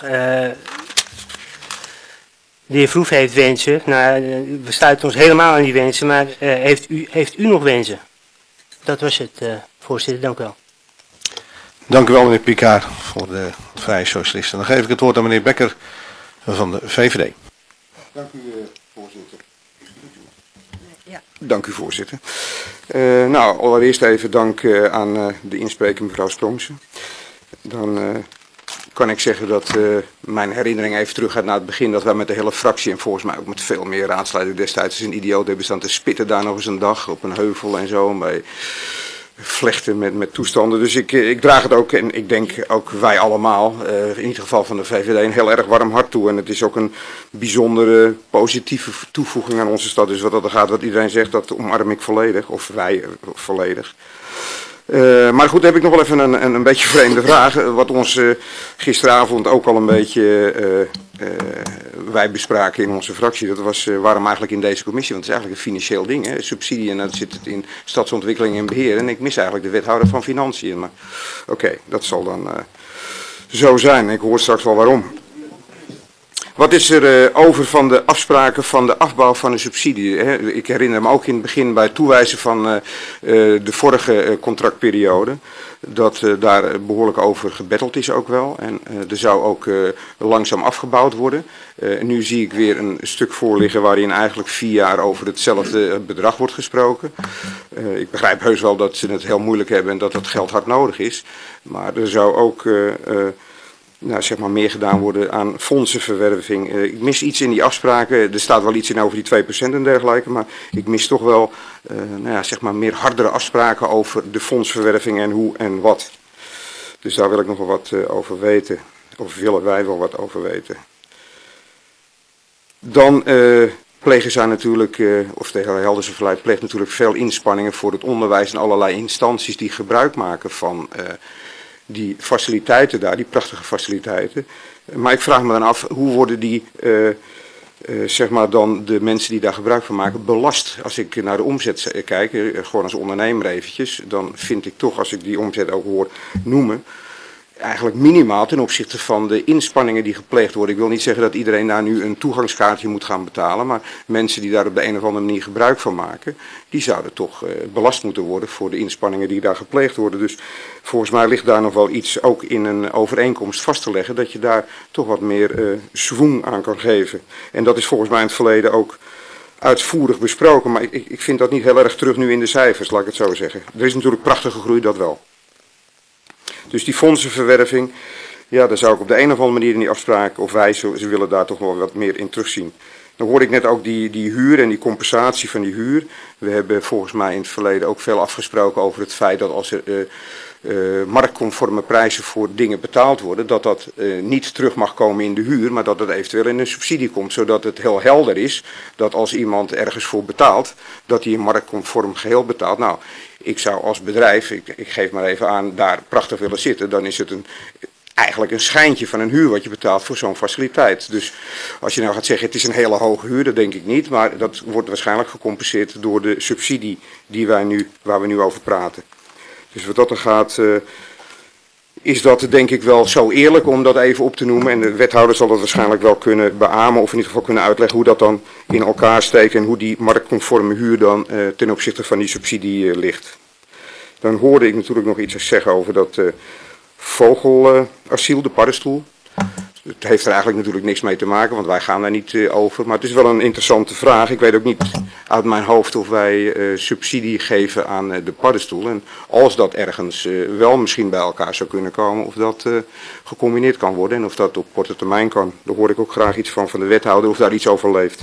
de heer Vroef heeft wensen. Nou, uh, we sluiten ons helemaal aan die wensen, maar uh, heeft, u, heeft u nog wensen? Dat was het, uh, voorzitter. Dank u wel. Dank u wel, meneer Picard, voor de Vrije Socialisten. Dan geef ik het woord aan meneer Bekker van de V V D. Dank u, uh, voorzitter. Ja. Dank u, voorzitter. Uh, nou, allereerst even dank uh, aan uh, de inspreker mevrouw Sprongse. Dan uh, kan ik zeggen dat uh, mijn herinnering even teruggaat naar het begin, dat wij met de hele fractie en volgens mij ook met veel meer raadsleden destijds een idioot hebben staan te spitten daar nog eens een dag op een heuvel en zo, bij vlechten met, met toestanden. Dus ik, ik draag het ook, en ik denk ook wij allemaal, uh, in ieder geval van de V V D, een heel erg warm hart toe. En het is ook een bijzondere positieve toevoeging aan onze stad. Dus wat dat er gaat, wat iedereen zegt, dat omarm ik volledig, of wij uh, volledig. Uh, maar goed, heb ik nog wel even een, een, een beetje vreemde vraag. Wat ons uh, gisteravond ook al een beetje uh, uh, wij bespraken in onze fractie. Dat was uh, waarom eigenlijk in deze commissie. Want het is eigenlijk een financieel ding. Hè? Subsidie en dan zit het in stadsontwikkeling en beheer. En ik mis eigenlijk de wethouder van Financiën. Maar oké, okay, dat zal dan uh, zo zijn. Ik hoor straks wel waarom. Wat is er uh, over van de afspraken van de afbouw van de subsidie? Hè? Ik herinner me ook in het begin bij het toewijzen van uh, uh, de vorige uh, contractperiode, dat uh, daar behoorlijk over gebetteld is ook wel. En uh, er zou ook uh, langzaam afgebouwd worden. Uh, nu zie ik weer een stuk voorliggen waarin eigenlijk vier jaar over hetzelfde bedrag wordt gesproken. Uh, ik begrijp heus wel dat ze het heel moeilijk hebben en dat dat geld hard nodig is. Maar er zou ook Uh, uh, Nou, zeg maar meer gedaan worden aan fondsenverwerving. Uh, ik mis iets in die afspraken. Er staat wel iets in over die twee procent en dergelijke. Maar ik mis toch wel uh, nou ja, zeg maar meer hardere afspraken over de fondsverwerving en hoe en wat. Dus daar wil ik nog wel wat uh, over weten. Of willen wij wel wat over weten. Dan uh, plegen zij natuurlijk, uh, of de hele Helderse Vallei pleegt natuurlijk veel inspanningen voor het onderwijs en allerlei instanties die gebruik maken van Uh, die faciliteiten daar, die prachtige faciliteiten. Maar ik vraag me dan af, hoe worden die, uh, uh, zeg maar dan de mensen die daar gebruik van maken, belast? Als ik naar de omzet kijk, uh, gewoon als ondernemer eventjes, dan vind ik toch, als ik die omzet ook hoor noemen, eigenlijk minimaal ten opzichte van de inspanningen die gepleegd worden. Ik wil niet zeggen dat iedereen daar nu een toegangskaartje moet gaan betalen, maar mensen die daar op de een of andere manier gebruik van maken, die zouden toch uh, belast moeten worden voor de inspanningen die daar gepleegd worden. Dus volgens mij ligt daar nog wel iets ook in een overeenkomst vast te leggen, dat je daar toch wat meer uh, zwoeng aan kan geven. En dat is volgens mij in het verleden ook uitvoerig besproken, maar ik, ik vind dat niet heel erg terug nu in de cijfers, laat ik het zo zeggen. Er is natuurlijk prachtige groei, dat wel. Dus die fondsenverwerving, ja, daar zou ik op de een of andere manier in die afspraken, of wij, ze, ze willen daar toch wel wat meer in terugzien. Dan hoorde ik net ook die, die huur en die compensatie van die huur. We hebben volgens mij in het verleden ook veel afgesproken over het feit dat als er uh, uh, marktconforme prijzen voor dingen betaald worden, dat dat uh, niet terug mag komen in de huur, maar dat het eventueel in een subsidie komt. Zodat het heel helder is dat als iemand ergens voor betaalt, dat hij een marktconform geheel betaalt. Nou, ik zou als bedrijf, ik, ik geef maar even aan, daar prachtig willen zitten, dan is het een, eigenlijk een schijntje van een huur wat je betaalt voor zo'n faciliteit. Dus als je nou gaat zeggen het is een hele hoge huur, dat denk ik niet, maar dat wordt waarschijnlijk gecompenseerd door de subsidie die wij nu, waar we nu over praten. Dus wat dat er gaat, uh, is dat denk ik wel zo eerlijk om dat even op te noemen. En de wethouder zal dat waarschijnlijk wel kunnen beamen of in ieder geval kunnen uitleggen hoe dat dan in elkaar steekt en hoe die marktconforme huur dan uh, ten opzichte van die subsidie uh, ligt. Dan hoorde ik natuurlijk nog iets zeggen over dat uh, vogelasiel, uh, de paddenstoel. Het heeft er eigenlijk natuurlijk niks mee te maken, want wij gaan daar niet uh, over. Maar het is wel een interessante vraag. Ik weet ook niet uit mijn hoofd of wij uh, subsidie geven aan uh, de paddenstoel. En als dat ergens uh, wel misschien bij elkaar zou kunnen komen, of dat uh, gecombineerd kan worden en of dat op korte termijn kan. Daar hoor ik ook graag iets van van de wethouder, of daar iets over leeft.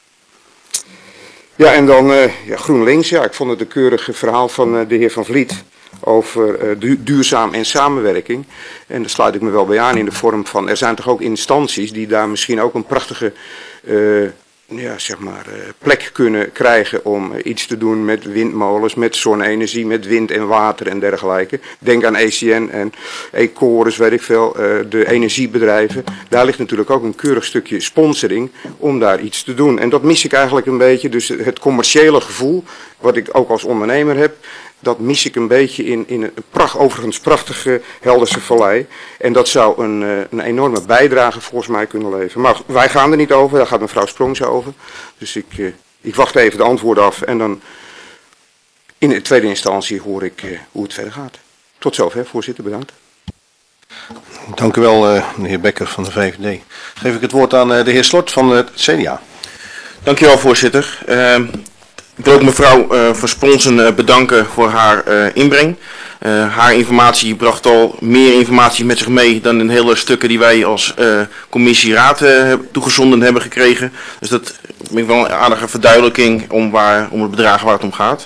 Ja, en dan uh, ja, GroenLinks. Ja, ik vond het een keurig verhaal van uh, de heer Van Vliet over uh, du duurzaam en samenwerking. En daar sluit ik me wel bij aan in de vorm van, er zijn toch ook instanties die daar misschien ook een prachtige uh, ja, zeg maar, uh, plek kunnen krijgen om uh, iets te doen met windmolens, met zonne-energie, met wind en water en dergelijke. Denk aan E C N en Ecorus, weet ik veel, uh, de energiebedrijven. Daar ligt natuurlijk ook een keurig stukje sponsoring om daar iets te doen. En dat mis ik eigenlijk een beetje, dus het commerciële gevoel, wat ik ook als ondernemer heb, dat mis ik een beetje in, in een pracht, overigens prachtige Helderse Vallei. En dat zou een, een enorme bijdrage volgens mij kunnen leveren. Maar wij gaan er niet over, daar gaat mevrouw Sprongse over. Dus ik, uh, ik wacht even de antwoorden af en dan in de tweede instantie hoor ik uh, hoe het verder gaat. Tot zover, voorzitter, bedankt. Dank u wel, uh, de heer Bekker van de V V D. Geef ik het woord aan uh, de heer Slot van het C D A. Dank u wel, voorzitter. Uh, Ik wil ook mevrouw uh, Van Spronsen uh, bedanken voor haar uh, inbreng. Uh, haar informatie bracht al meer informatie met zich mee dan in hele stukken die wij als uh, commissie-raad uh, toegezonden hebben gekregen. Dus dat vind ik wel een aardige verduidelijking om, waar, om het bedrag waar het om gaat.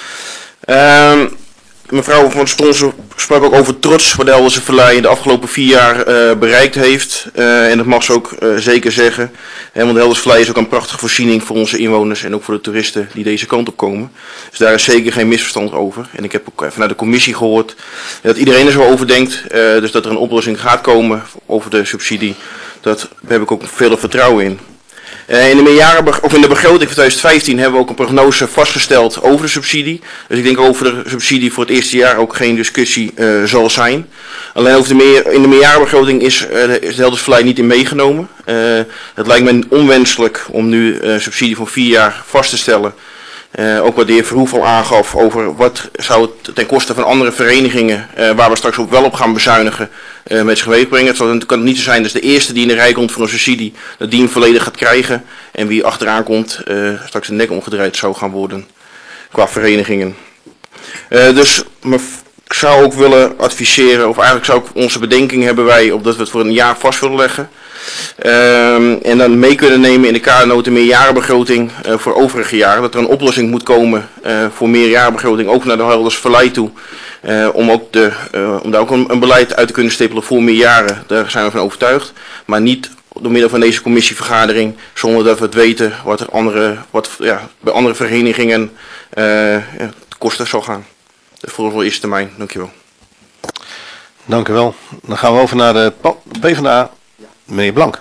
Uh, mevrouw Van Spronsen sprak ook over trots wat de Helderse Vallei in de afgelopen vier jaar uh, bereikt heeft. Uh, en dat mag ze ook uh, zeker zeggen. He, want de Helderse Vallei is ook een prachtige voorziening voor onze inwoners en ook voor de toeristen die deze kant op komen. Dus daar is zeker geen misverstand over. En ik heb ook vanuit de commissie gehoord dat iedereen er zo over denkt. Uh, dus dat er een oplossing gaat komen over de subsidie. Daar heb ik ook veel vertrouwen in. Uh, in, de meerjaren, of in de begroting van twintig vijftien hebben we ook een prognose vastgesteld over de subsidie. Dus ik denk over de subsidie voor het eerste jaar ook geen discussie uh, zal zijn. Alleen over de meer, in de meerjarenbegroting is, uh, is de Helderse Vallei niet in meegenomen. Uh, het lijkt me onwenselijk om nu uh, subsidie van vier jaar vast te stellen. Uh, ook wat de heer Verhoef al aangaf over wat zou het ten koste van andere verenigingen, uh, waar we straks ook wel op gaan bezuinigen, uh, met zich meebrengen. Het zal, kan het niet zo zijn dat de eerste die in de rij komt voor een subsidie, dat die hem volledig gaat krijgen. En wie achteraan komt, uh, straks de nek omgedraaid zou gaan worden qua verenigingen. Uh, dus ik zou ook willen adviseren, of eigenlijk zou ik onze bedenking hebben wij, op dat we het voor een jaar vast willen leggen. Um, en dan mee kunnen nemen in de kadernoten meerjarenbegroting uh, voor overige jaren. Dat er een oplossing moet komen uh, voor meerjarenbegroting ook naar de Helderse Vallei toe. Uh, om, ook de, uh, om daar ook een, een beleid uit te kunnen stippelen voor meerjaren. Daar zijn we van overtuigd. Maar niet door middel van deze commissievergadering zonder dat we het weten wat er andere, wat, ja, bij andere verenigingen uh, ja, de kosten zal gaan. Voor de eerste termijn. Dankjewel. Dank u wel. Dan gaan we over naar de PvdA. Meneer Blank.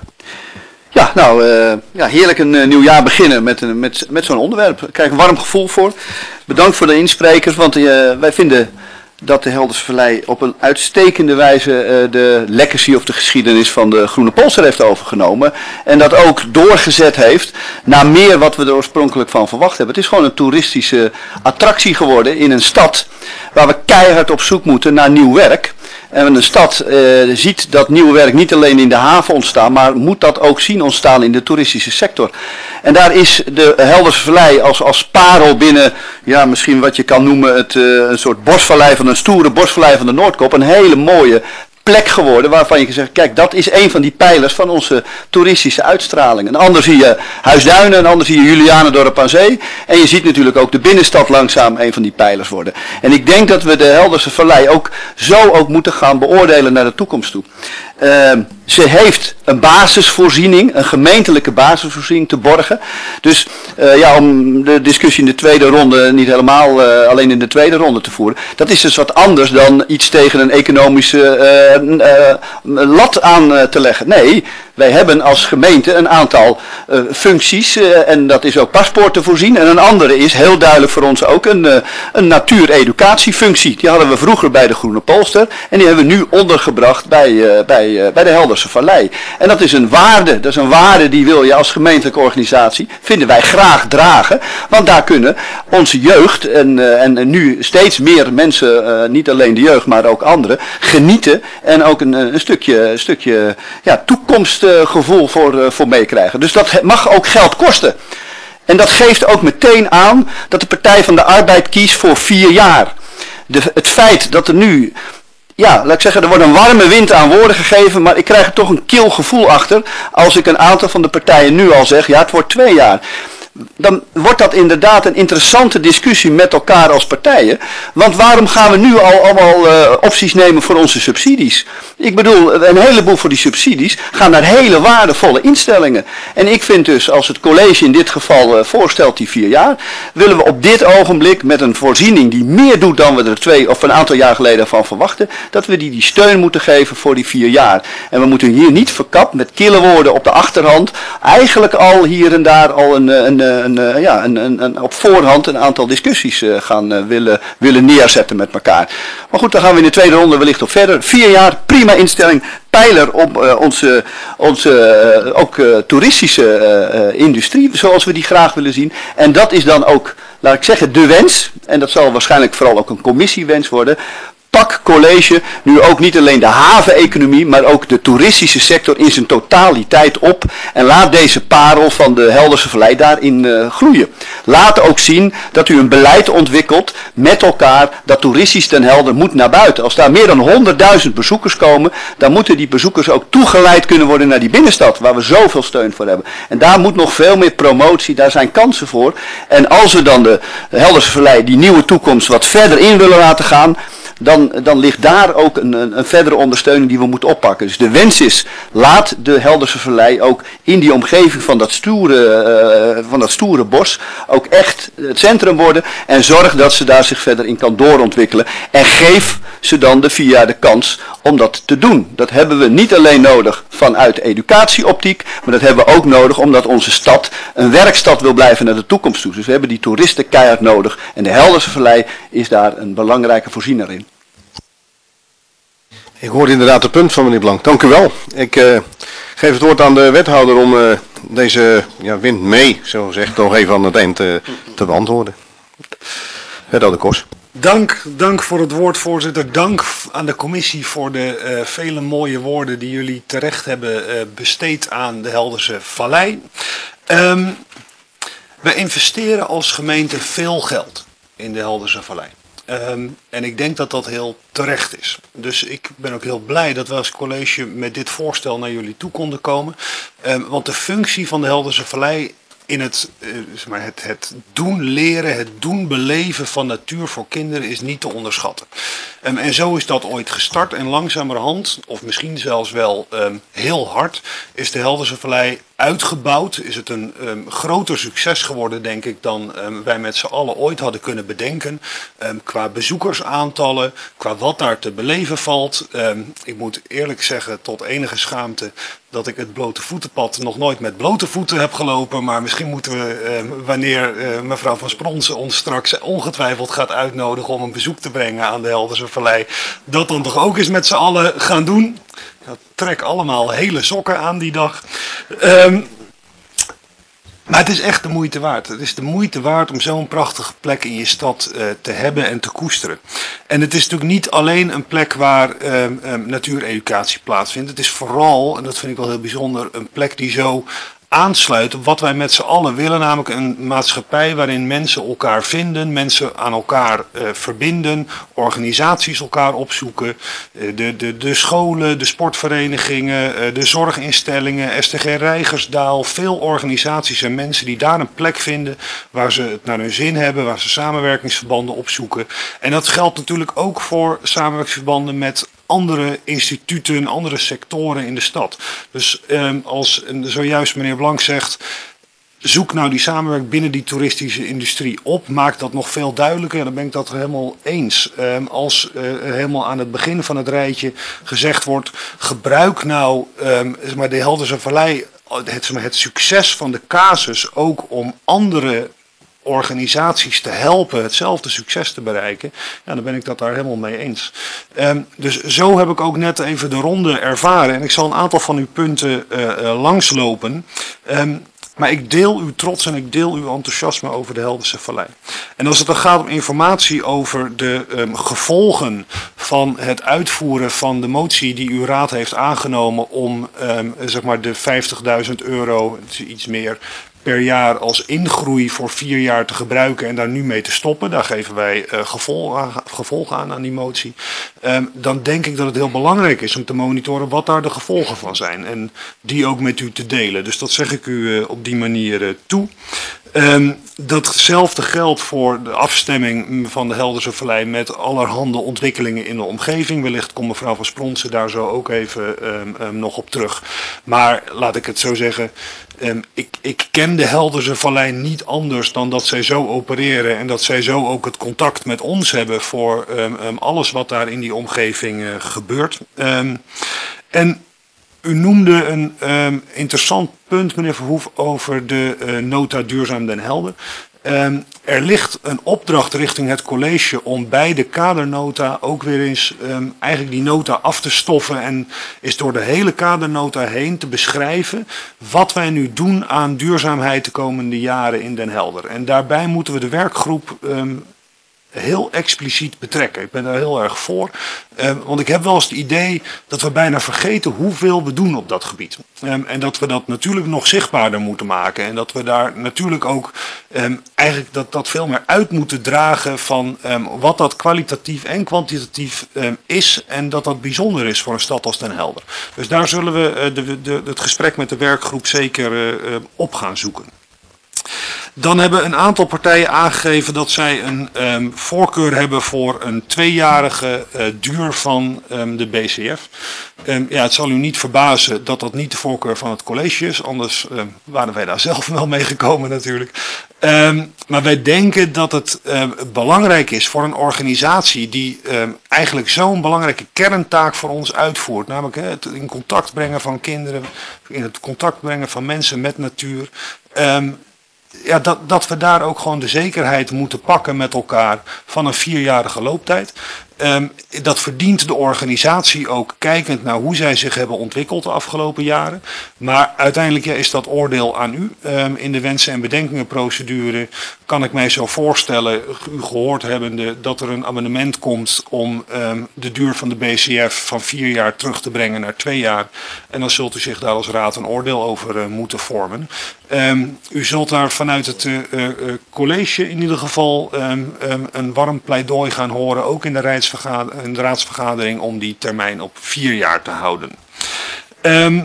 Ja, nou, uh, ja, heerlijk een uh, nieuw jaar beginnen met, een, met, met zo'n onderwerp. Ik krijg een warm gevoel voor. Bedankt voor de insprekers, want uh, wij vinden dat de Helderse Vallei op een uitstekende wijze uh, de legacy of de geschiedenis van de Groene Polster heeft overgenomen. En dat ook doorgezet heeft naar meer wat we er oorspronkelijk van verwacht hebben. Het is gewoon een toeristische attractie geworden in een stad waar we keihard op zoek moeten naar nieuw werk. En een stad uh, ziet dat nieuw werk niet alleen in de haven ontstaan, maar moet dat ook zien ontstaan in de toeristische sector. En daar is de Helderse Vallei als, als parel binnen, ja, misschien wat je kan noemen het, uh, een soort bosvallei van een stoere bosvallei van de Noordkop, een hele mooie plek geworden waarvan je kan zeggen, kijk, dat is een van die pijlers van onze toeristische uitstraling. Een ander zie je Huisduinen, een ander zie je Julianendorp aan Zee. En je ziet natuurlijk ook de binnenstad langzaam een van die pijlers worden. En ik denk dat we de Helderse Vallei ook zo ook moeten gaan beoordelen naar de toekomst toe. Uh, ze heeft een basisvoorziening, een gemeentelijke basisvoorziening te borgen. Dus uh, ja, om de discussie in de tweede ronde niet helemaal uh, alleen in de tweede ronde te voeren. Dat is dus wat anders dan iets tegen een economische uh, uh, lat aan uh, te leggen. Nee, wij hebben als gemeente een aantal uh, functies uh, en dat is ook paspoort te voorzien. En een andere is heel duidelijk voor ons ook een, uh, een natuureducatiefunctie. Die hadden we vroeger bij de Groene Polster en die hebben we nu ondergebracht bij, uh, bij, uh, bij de Helderse Vallei. En dat is een waarde, dat is een waarde die wil je als gemeentelijke organisatie, vinden wij graag dragen. Want daar kunnen onze jeugd en, uh, en nu steeds meer mensen, uh, niet alleen de jeugd maar ook anderen, genieten en ook een, een stukje, een stukje ja, toekomstgevoel voor, uh, voor meekrijgen. Dus dat mag ook geld kosten. En dat geeft ook meteen aan dat de Partij van de Arbeid kiest voor vier jaar. De, het feit dat er nu, ja, laat ik zeggen, er wordt een warme wind aan woorden gegeven, maar ik krijg er toch een kil gevoel achter als ik een aantal van de partijen nu al zeg, ja, het wordt twee jaar. Dan wordt dat inderdaad een interessante discussie met elkaar als partijen. Want waarom gaan we nu al allemaal uh, opties nemen voor onze subsidies? Ik bedoel, een heleboel voor die subsidies gaan naar hele waardevolle instellingen. En ik vind dus, als het college in dit geval uh, voorstelt die vier jaar, willen we op dit ogenblik met een voorziening die meer doet dan we er twee of een aantal jaar geleden van verwachten, dat we die, die steun moeten geven voor die vier jaar. En we moeten hier niet verkapt met kille woorden op de achterhand, eigenlijk al hier en daar al een, een Een, een, ja, een, een, een, op voorhand een aantal discussies uh, gaan uh, willen, willen neerzetten met elkaar. Maar goed, dan gaan we in de tweede ronde wellicht op verder. Vier jaar, prima instelling, pijler op uh, onze, onze uh, ook uh, toeristische uh, uh, industrie, zoals we die graag willen zien. En dat is dan ook, laat ik zeggen, de wens, en dat zal waarschijnlijk vooral ook een commissiewens worden. pak college nu ook niet alleen de haveneconomie, maar ook de toeristische sector in zijn totaliteit op. En laat deze parel van de Helderse Vallei daarin uh, groeien. Laat ook zien dat u een beleid ontwikkelt met elkaar dat toeristisch Den Helder moet naar buiten. Als daar meer dan honderdduizend bezoekers komen, dan moeten die bezoekers ook toegeleid kunnen worden naar die binnenstad, waar we zoveel steun voor hebben. En daar moet nog veel meer promotie, daar zijn kansen voor. En als we dan de Helderse Vallei die nieuwe toekomst wat verder in willen laten gaan, Dan, dan ligt daar ook een, een, een verdere ondersteuning die we moeten oppakken. Dus de wens is, laat de Helderse Vallei ook in die omgeving van dat stoere, uh, van dat stoere bos ook echt het centrum worden. En zorg dat ze daar zich verder in kan doorontwikkelen. En geef ze dan de vier jaar de kans om dat te doen. Dat hebben we niet alleen nodig vanuit educatieoptiek, maar dat hebben we ook nodig omdat onze stad een werkstad wil blijven naar de toekomst toe. Dus we hebben die toeristen keihard nodig. En de Helderse Vallei is daar een belangrijke voorziener in. Ik hoorde inderdaad het punt van meneer Blank. Dank u wel. Ik uh, geef het woord aan de wethouder om uh, deze ja, wind mee, zo gezegd, nog even aan het eind uh, te beantwoorden. Wethouder Kors. Dank, dank voor het woord, voorzitter. Dank aan de commissie voor de uh, vele mooie woorden die jullie terecht hebben uh, besteed aan de Helderse Vallei. Um, wij investeren als gemeente veel geld in de Helderse Vallei. Um, en ik denk dat dat heel terecht is. Dus ik ben ook heel blij dat we als college met dit voorstel naar jullie toe konden komen. Um, want de functie van de Helderse Vallei in het, uh, zeg maar het, het doen leren, het doen beleven van natuur voor kinderen is niet te onderschatten. Um, en zo is dat ooit gestart en langzamerhand, of misschien zelfs wel um, heel hard, is de Helderse Vallei uitgebouwd. Is het een um, groter succes geworden, denk ik, dan um, wij met z'n allen ooit hadden kunnen bedenken. Um, qua bezoekersaantallen, qua wat daar te beleven valt. Um, ik moet eerlijk zeggen, tot enige schaamte, dat ik het blote voetenpad nog nooit met blote voeten heb gelopen. Maar misschien moeten we, um, wanneer uh, mevrouw Van Spronsen ons straks ongetwijfeld gaat uitnodigen om een bezoek te brengen aan de Helderse Vallei, dat dan toch ook eens met z'n allen gaan doen. Ja, trek allemaal hele sokken aan die dag. Um, maar het is echt de moeite waard. Het is de moeite waard om zo'n prachtige plek in je stad uh, te hebben en te koesteren. En het is natuurlijk niet alleen een plek waar um, um, natuureducatie plaatsvindt. Het is vooral, en dat vind ik wel heel bijzonder, een plek die zo aansluit op wat wij met z'n allen willen, namelijk een maatschappij waarin mensen elkaar vinden, mensen aan elkaar uh, verbinden, organisaties elkaar opzoeken, uh, de, de, de scholen, de sportverenigingen, uh, de zorginstellingen, S T G Rijgersdaal, veel organisaties en mensen die daar een plek vinden waar ze het naar hun zin hebben, waar ze samenwerkingsverbanden opzoeken. En dat geldt natuurlijk ook voor samenwerkingsverbanden met andere instituten, andere sectoren in de stad. Dus um, als zojuist meneer Blank zegt, zoek nou die samenwerking binnen die toeristische industrie op, maak dat nog veel duidelijker. En dan ben ik dat helemaal eens. Um, als uh, helemaal aan het begin van het rijtje gezegd wordt, gebruik nou um, zeg maar de Helderse Vallei, het, zeg maar, het succes van de casus ook om andere organisaties te helpen hetzelfde succes te bereiken, ja, dan ben ik dat daar helemaal mee eens. Um, dus zo heb ik ook net even de ronde ervaren en ik zal een aantal van uw punten uh, uh, langslopen. Um, maar ik deel uw trots en ik deel uw enthousiasme over de Helderse Vallei. En als het dan gaat om informatie over de um, gevolgen van het uitvoeren van de motie die uw raad heeft aangenomen om um, zeg maar de vijftigduizend euro, het is iets meer, per jaar als ingroei voor vier jaar te gebruiken en daar nu mee te stoppen. Daar geven wij uh, gevolg aan, gevolgen aan aan die motie. Um, dan denk ik dat het heel belangrijk is om te monitoren wat daar de gevolgen van zijn. En die ook met u te delen. Dus dat zeg ik u uh, op die manier uh, toe. Um, datzelfde geldt voor de afstemming van de Helderse Vallei met allerhande ontwikkelingen in de omgeving. Wellicht komt mevrouw Van Spronsen daar zo ook even um, um, nog op terug. Maar laat ik het zo zeggen, um, ik, ik ken de Helderse Vallei niet anders dan dat zij zo opereren en dat zij zo ook het contact met ons hebben voor um, um, alles wat daar in die omgeving uh, gebeurt. Um, en u noemde een um, interessant punt, meneer Verhoef, over de uh, nota Duurzaam Den Helder. Um, er ligt een opdracht richting het college om bij de kadernota ook weer eens um, eigenlijk die nota af te stoffen en is door de hele kadernota heen te beschrijven wat wij nu doen aan duurzaamheid de komende jaren in Den Helder. En daarbij moeten we de werkgroep um, heel expliciet betrekken. Ik ben daar heel erg voor. Um, want ik heb wel eens het idee dat we bijna vergeten hoeveel we doen op dat gebied. Um, en dat we dat natuurlijk nog zichtbaarder moeten maken. En dat we daar natuurlijk ook um, eigenlijk dat, dat veel meer uit moeten dragen van um, wat dat kwalitatief en kwantitatief um, is. En dat dat bijzonder is voor een stad als Den Helder. Dus daar zullen we uh, de, de, het gesprek met de werkgroep zeker uh, uh, op gaan zoeken. Dan hebben een aantal partijen aangegeven dat zij een um, voorkeur hebben voor een tweejarige uh, duur van um, de B C F. Um, ja, het zal u niet verbazen dat dat niet de voorkeur van het college is, anders um, waren wij daar zelf wel mee gekomen natuurlijk. Um, maar wij denken dat het um, belangrijk is voor een organisatie die um, eigenlijk zo'n belangrijke kerntaak voor ons uitvoert. Namelijk hè, het in contact brengen van kinderen, in het contact brengen van mensen met natuur. Um, Ja, dat, dat we daar ook gewoon de zekerheid moeten pakken met elkaar van een vierjarige looptijd. Um, dat verdient de organisatie ook kijkend naar hoe zij zich hebben ontwikkeld de afgelopen jaren. Maar uiteindelijk ja, is dat oordeel aan u. Um, in de wensen- en bedenkingenprocedure kan ik mij zo voorstellen, u gehoord hebbende, dat er een amendement komt om um, de duur van de B C F van vier jaar terug te brengen naar twee jaar. En dan zult u zich daar als raad een oordeel over uh, moeten vormen. Um, u zult daar vanuit het uh, uh, college in ieder geval um, um, een warm pleidooi gaan horen, ook in de, in de raadsvergadering, om die termijn op vier jaar te houden. Um,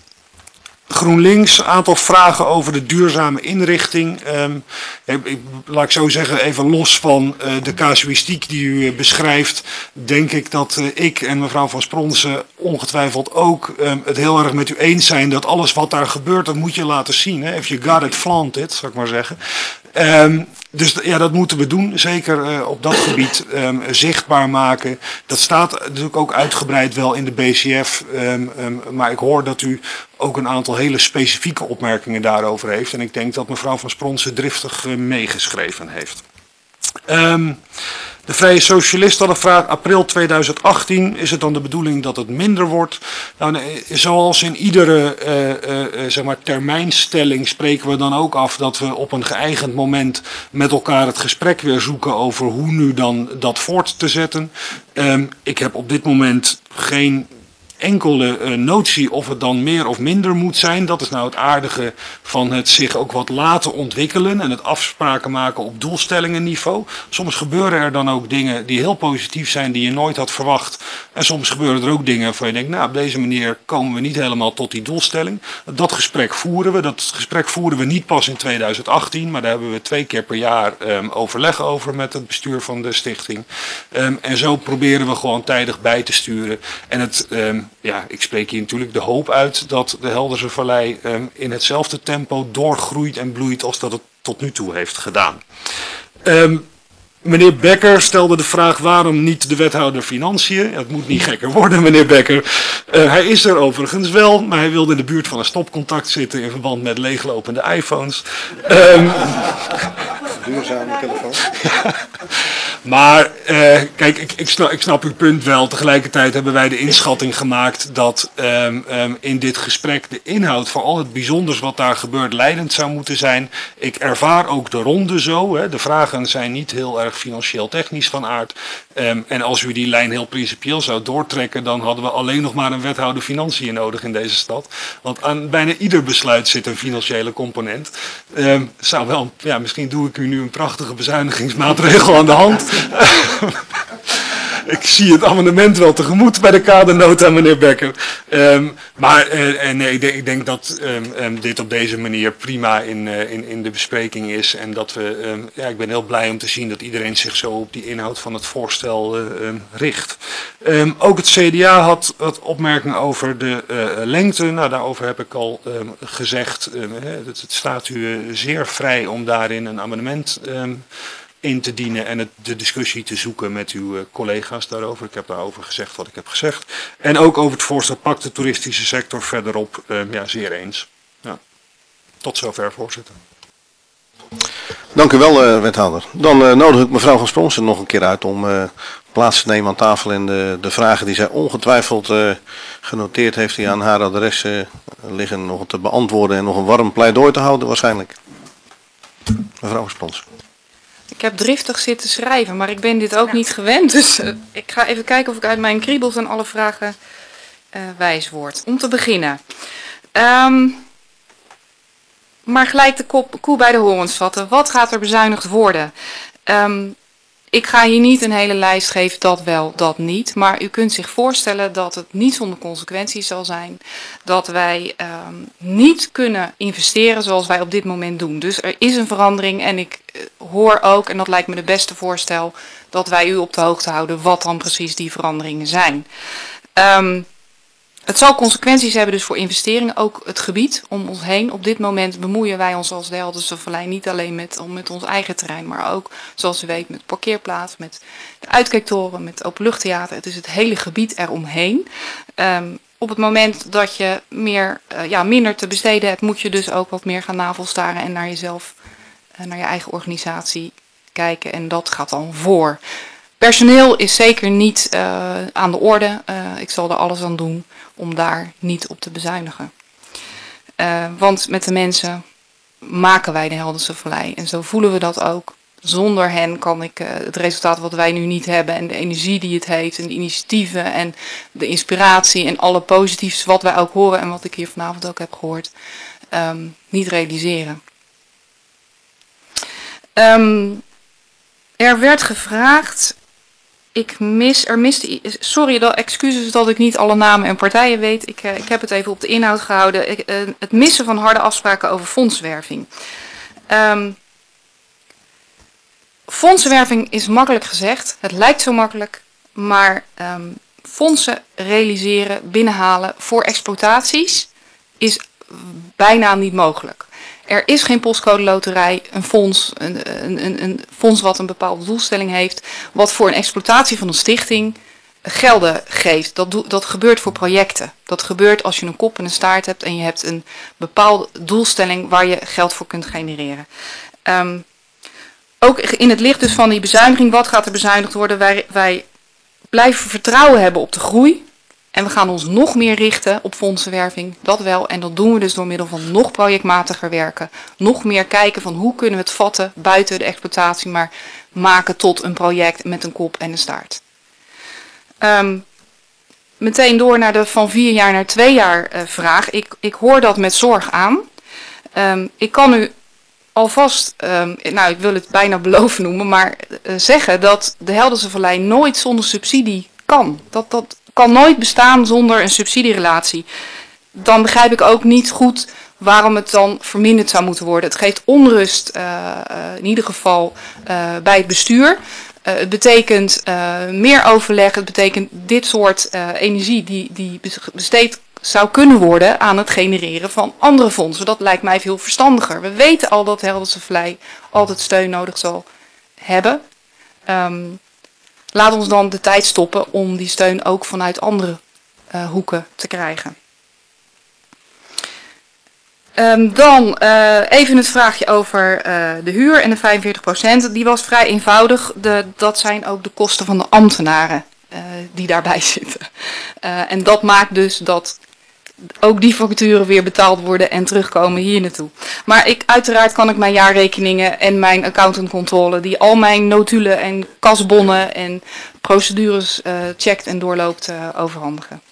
GroenLinks, een aantal vragen over de duurzame inrichting. Um, ik, ik, laat ik zo zeggen, even los van uh, de casuïstiek die u uh, beschrijft, denk ik dat uh, ik en mevrouw Van Spronsen ongetwijfeld ook um, het heel erg met u eens zijn dat alles wat daar gebeurt, dat moet je laten zien. Hè? If you got it, flaunt it, zou ik maar zeggen. Um, dus ja, dat moeten we doen, zeker uh, op dat gebied um, zichtbaar maken. Dat staat natuurlijk ook uitgebreid wel in de B C F, um, um, maar ik hoor dat u ook een aantal hele specifieke opmerkingen daarover heeft. En ik denk dat mevrouw Van Spronsen driftig uh, meegeschreven heeft. Um, de Vrije Socialist had een vraag, april tweeduizend achttien, is het dan de bedoeling dat het minder wordt? Nou, zoals in iedere uh, uh, zeg maar termijnstelling spreken we dan ook af dat we op een geëigend moment met elkaar het gesprek weer zoeken over hoe nu dan dat voort te zetten. Um, ik heb op dit moment geen enkele uh, notie of het dan meer of minder moet zijn. Dat is nou het aardige van het zich ook wat laten ontwikkelen en het afspraken maken op doelstellingenniveau. Soms gebeuren er dan ook dingen die heel positief zijn die je nooit had verwacht. En soms gebeuren er ook dingen waarvan je denkt, nou op deze manier komen we niet helemaal tot die doelstelling. Dat gesprek voeren we. Dat gesprek voeren we niet pas in tweeduizend achttien, maar daar hebben we twee keer per jaar um, overleg over met het bestuur van de stichting. Um, en zo proberen we gewoon tijdig bij te sturen. En het um, ja, ik spreek hier natuurlijk de hoop uit dat de Helderse Vallei um, in hetzelfde tempo doorgroeit en bloeit als dat het tot nu toe heeft gedaan. Um, meneer Becker stelde de vraag waarom niet de wethouder Financiën. Het moet niet gekker worden, meneer Becker. Uh, hij is er overigens wel, maar hij wilde in de buurt van een stopcontact zitten in verband met leeglopende iPhones. Um, Duurzame telefoon. Maar uh, kijk, ik, ik, snap, ik snap uw punt wel. Tegelijkertijd hebben wij de inschatting gemaakt dat um, um, in dit gesprek de inhoud van al het bijzonders wat daar gebeurt leidend zou moeten zijn. Ik ervaar ook de ronde zo. Hè. De vragen zijn niet heel erg financieel technisch van aard. Um, en als u die lijn heel principieel zou doortrekken, dan hadden we alleen nog maar een wethouder Financiën nodig in deze stad. Want aan bijna ieder besluit zit een financiële component. Um, zou wel, ja, misschien doe ik u nu een prachtige bezuinigingsmaatregel aan de hand. Ik zie het amendement wel tegemoet bij de kadernota, meneer Becker. Um, maar uh, nee, ik denk, ik denk dat um, um, dit op deze manier prima in, uh, in, in de bespreking is. En dat we, um, ja, ik ben heel blij om te zien dat iedereen zich zo op die inhoud van het voorstel uh, um, richt. Um, ook het C D A had wat opmerkingen over de uh, lengte. Nou, daarover heb ik al um, gezegd. Um, het, het staat u uh, zeer vrij om daarin een amendement um, in te dienen en het, de discussie te zoeken met uw uh, collega's daarover. Ik heb daarover gezegd wat ik heb gezegd. En ook over het voorstel Pak de toeristische sector verderop, uh, ja, zeer eens. Ja. Tot zover, voorzitter. Dank u wel, uh, wethouder. Dan uh, nodig ik mevrouw Van Spronsen nog een keer uit om uh, plaats te nemen aan tafel en de, de vragen die zij ongetwijfeld uh, genoteerd heeft die aan haar adres uh, liggen nog te beantwoorden en nog een warm pleidooi te houden waarschijnlijk. Mevrouw Van Spronsen. Ik heb driftig zitten schrijven, maar ik ben dit ook niet gewend. Dus uh, ik ga even kijken of ik uit mijn kriebels en alle vragen uh, wijs word. Om te beginnen. Um, maar gelijk de kop, koe bij de horens vatten. Wat gaat er bezuinigd worden? Um, ik ga hier niet een hele lijst geven, dat wel, dat niet. Maar u kunt zich voorstellen dat het niet zonder consequenties zal zijn. Dat wij um, niet kunnen investeren zoals wij op dit moment doen. Dus er is een verandering en ik uh, hoor ook, en dat lijkt me de beste voorstel, dat wij u op de hoogte houden wat dan precies die veranderingen zijn. Um, Het zal consequenties hebben dus voor investeringen, ook het gebied om ons heen. Op dit moment bemoeien wij ons als de Helderse Vallei niet alleen met, met ons eigen terrein, maar ook, zoals u weet, met parkeerplaats, met de uitkijktoren, met openluchttheater. Het is het hele gebied eromheen. Um, op het moment dat je meer, uh, ja, minder te besteden hebt, moet je dus ook wat meer gaan navelstaren en naar jezelf, uh, naar je eigen organisatie kijken. En dat gaat dan voor. Personeel is zeker niet uh, aan de orde. Uh, ik zal er alles aan doen om daar niet op te bezuinigen. Uh, want met de mensen maken wij de Helderse Vallei. En zo voelen we dat ook. Zonder hen kan ik uh, het resultaat wat wij nu niet hebben en de energie die het heeft en de initiatieven en de inspiratie en alle positiefs wat wij ook horen en wat ik hier vanavond ook heb gehoord, um, niet realiseren. Um, er werd gevraagd... Ik mis, er miste, sorry, dat, excuses dat ik niet alle namen en partijen weet. Ik, uh, ik heb het even op de inhoud gehouden. Ik, uh, het missen van harde afspraken over fondswerving. Um, fondsenwerving is makkelijk gezegd. Het lijkt zo makkelijk. Maar um, fondsen realiseren, binnenhalen voor exploitaties is bijna niet mogelijk. Er is geen postcode loterij, een fonds, een, een, een fonds wat een bepaalde doelstelling heeft, wat voor een exploitatie van een stichting gelden geeft. Dat, do, dat gebeurt voor projecten. Dat gebeurt als je een kop en een staart hebt en je hebt een bepaalde doelstelling waar je geld voor kunt genereren. Um, ook in het licht dus van die bezuiniging, wat gaat er bezuinigd worden? Wij, wij blijven vertrouwen hebben op de groei. En we gaan ons nog meer richten op fondsenwerving, dat wel. En dat doen we dus door middel van nog projectmatiger werken. Nog meer kijken van hoe kunnen we het vatten buiten de exploitatie, maar maken tot een project met een kop en een staart. Um, meteen door naar de van vier jaar naar twee jaar uh, vraag. Ik, ik hoor dat met zorg aan. Um, ik kan u alvast, um, nou ik wil het bijna beloven noemen, maar uh, zeggen dat de Helderse Vallei nooit zonder subsidie kan. Dat dat kan nooit bestaan zonder een subsidierelatie. Dan begrijp ik ook niet goed waarom het dan verminderd zou moeten worden. Het geeft onrust uh, uh, in ieder geval uh, bij het bestuur. Uh, het betekent uh, meer overleg. Het betekent dit soort uh, energie die, die besteed zou kunnen worden aan het genereren van andere fondsen. Dat lijkt mij veel verstandiger. We weten al dat Helderse Vallei altijd steun nodig zal hebben. Um, Laat ons dan de tijd stoppen om die steun ook vanuit andere uh, hoeken te krijgen. Um, dan uh, even het vraagje over uh, de huur en de vijfenveertig procent. Die was vrij eenvoudig. De, dat zijn ook de kosten van de ambtenaren uh, die daarbij zitten. Uh, en dat maakt dus dat ook die facturen weer betaald worden en terugkomen hier naartoe. Maar ik, uiteraard kan ik mijn jaarrekeningen en mijn accountantcontrole, die al mijn notulen en kasbonnen en procedures uh, checkt en doorloopt, uh, overhandigen.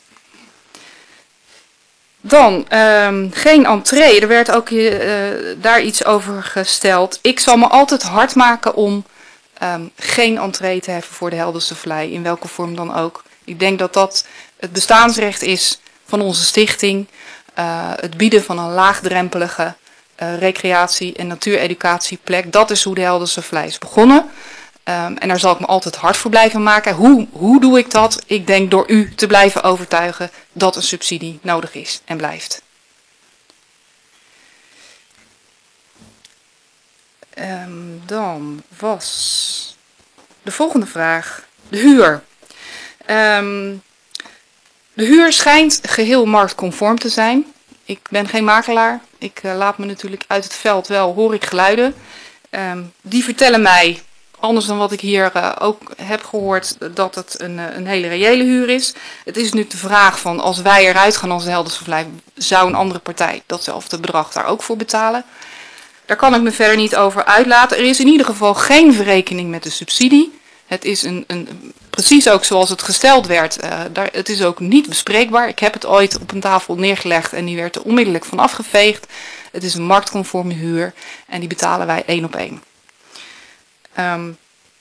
Dan, um, geen entree. Er werd ook uh, daar iets over gesteld. Ik zal me altijd hard maken om um, geen entree te heffen voor de Helderse Vallei, in welke vorm dan ook. Ik denk dat dat het bestaansrecht is van onze stichting, uh, het bieden van een laagdrempelige uh, recreatie- en natuureducatieplek. Dat is hoe de Helderse Vallei is begonnen. Um, en daar zal ik me altijd hard voor blijven maken. Hoe, hoe doe ik dat? Ik denk door u te blijven overtuigen dat een subsidie nodig is en blijft. Um, dan was de volgende vraag de huur. Um, De huur schijnt geheel marktconform te zijn. Ik ben geen makelaar. Ik uh, laat me natuurlijk uit het veld wel, hoor ik geluiden. Um, die vertellen mij, anders dan wat ik hier uh, ook heb gehoord, dat het een, een hele reële huur is. Het is nu de vraag van, als wij eruit gaan als de Helderse Vallei, zou een andere partij datzelfde bedrag daar ook voor betalen? Daar kan ik me verder niet over uitlaten. Er is in ieder geval geen verrekening met de subsidie. Het is een, een, precies ook zoals het gesteld werd. Uh, daar, het is ook niet bespreekbaar. Ik heb het ooit op een tafel neergelegd en die werd er onmiddellijk van afgeveegd. Het is een marktconforme huur en die betalen wij één op één. Um,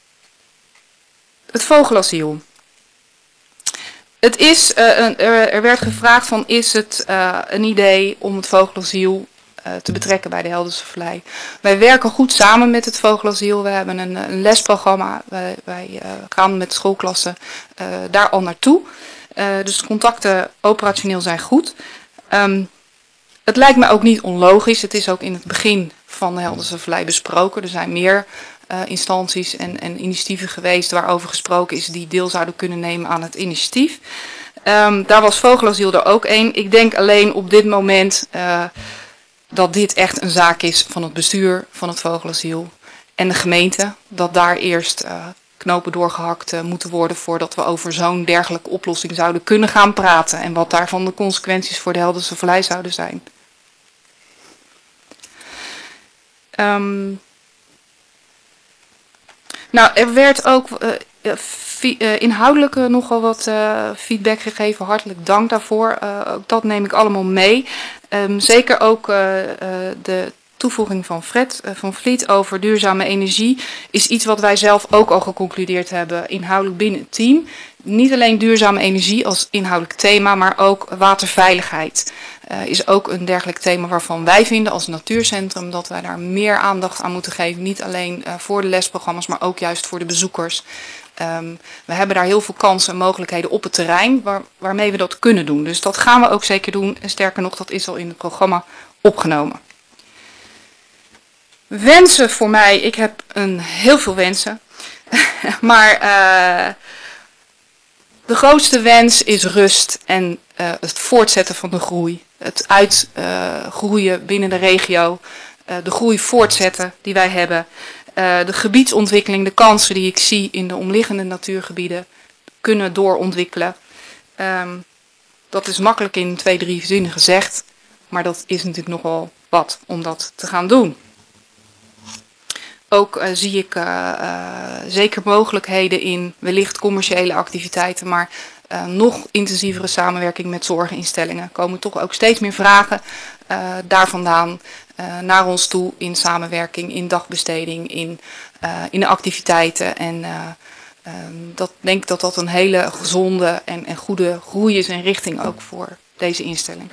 het vogelasiel. Het is, uh, een, er, er werd gevraagd van is het uh, een idee om het vogelasiel uh, te betrekken bij de Helderse Vallei. Wij werken goed samen met het vogelasiel. We hebben een, een lesprogramma. Wij, wij uh, gaan met schoolklassen uh, daar al naartoe. Uh, dus de contacten operationeel zijn goed. Um, het lijkt me ook niet onlogisch. Het is ook in het begin van de Helderse Vallei besproken. Er zijn meer uh, instanties en, en initiatieven geweest waarover gesproken is die deel zouden kunnen nemen aan het initiatief. Um, daar was vogelasiel er ook één. Ik denk alleen op dit moment uh, dat dit echt een zaak is van het bestuur van het vogelasiel en de gemeente. Dat daar eerst uh, knopen doorgehakt uh, moeten worden voordat we over zo'n dergelijke oplossing zouden kunnen gaan praten. En wat daarvan de consequenties voor de Helderse Vallei zouden zijn. Um, nou, er werd ook uh, uh, inhoudelijk uh, nogal wat uh, feedback gegeven. Hartelijk dank daarvoor. Uh, ook dat neem ik allemaal mee. Um, zeker ook uh, uh, de toevoeging van Fred uh, van Vliet over duurzame energie is iets wat wij zelf ook al geconcludeerd hebben inhoudelijk binnen het team. Niet alleen duurzame energie als inhoudelijk thema, maar ook waterveiligheid. Uh, is ook een dergelijk thema waarvan wij vinden als natuurcentrum dat wij daar meer aandacht aan moeten geven. Niet alleen uh, voor de lesprogramma's, maar ook juist voor de bezoekers. Um, we hebben daar heel veel kansen en mogelijkheden op het terrein waar, waarmee we dat kunnen doen. Dus dat gaan we ook zeker doen. En sterker nog, dat is al in het programma opgenomen. Wensen voor mij. Ik heb een, heel veel wensen. maar uh, de grootste wens is rust en uh, het voortzetten van de groei. Het uitgroeien uh, binnen de regio. Uh, de groei voortzetten die wij hebben. Uh, de gebiedsontwikkeling, de kansen die ik zie in de omliggende natuurgebieden kunnen doorontwikkelen. Um, dat is makkelijk in twee, drie zinnen gezegd. Maar dat is natuurlijk nogal wat om dat te gaan doen. Ook uh, zie ik uh, uh, zeker mogelijkheden in wellicht commerciële activiteiten, maar uh, nog intensievere samenwerking met zorginstellingen. Er komen toch ook steeds meer vragen uh, daar vandaan uh, naar ons toe in samenwerking, in dagbesteding, in, uh, in de activiteiten. En uh, uh, dat denk ik dat dat een hele gezonde en, en goede groei is en richting ook voor deze instelling.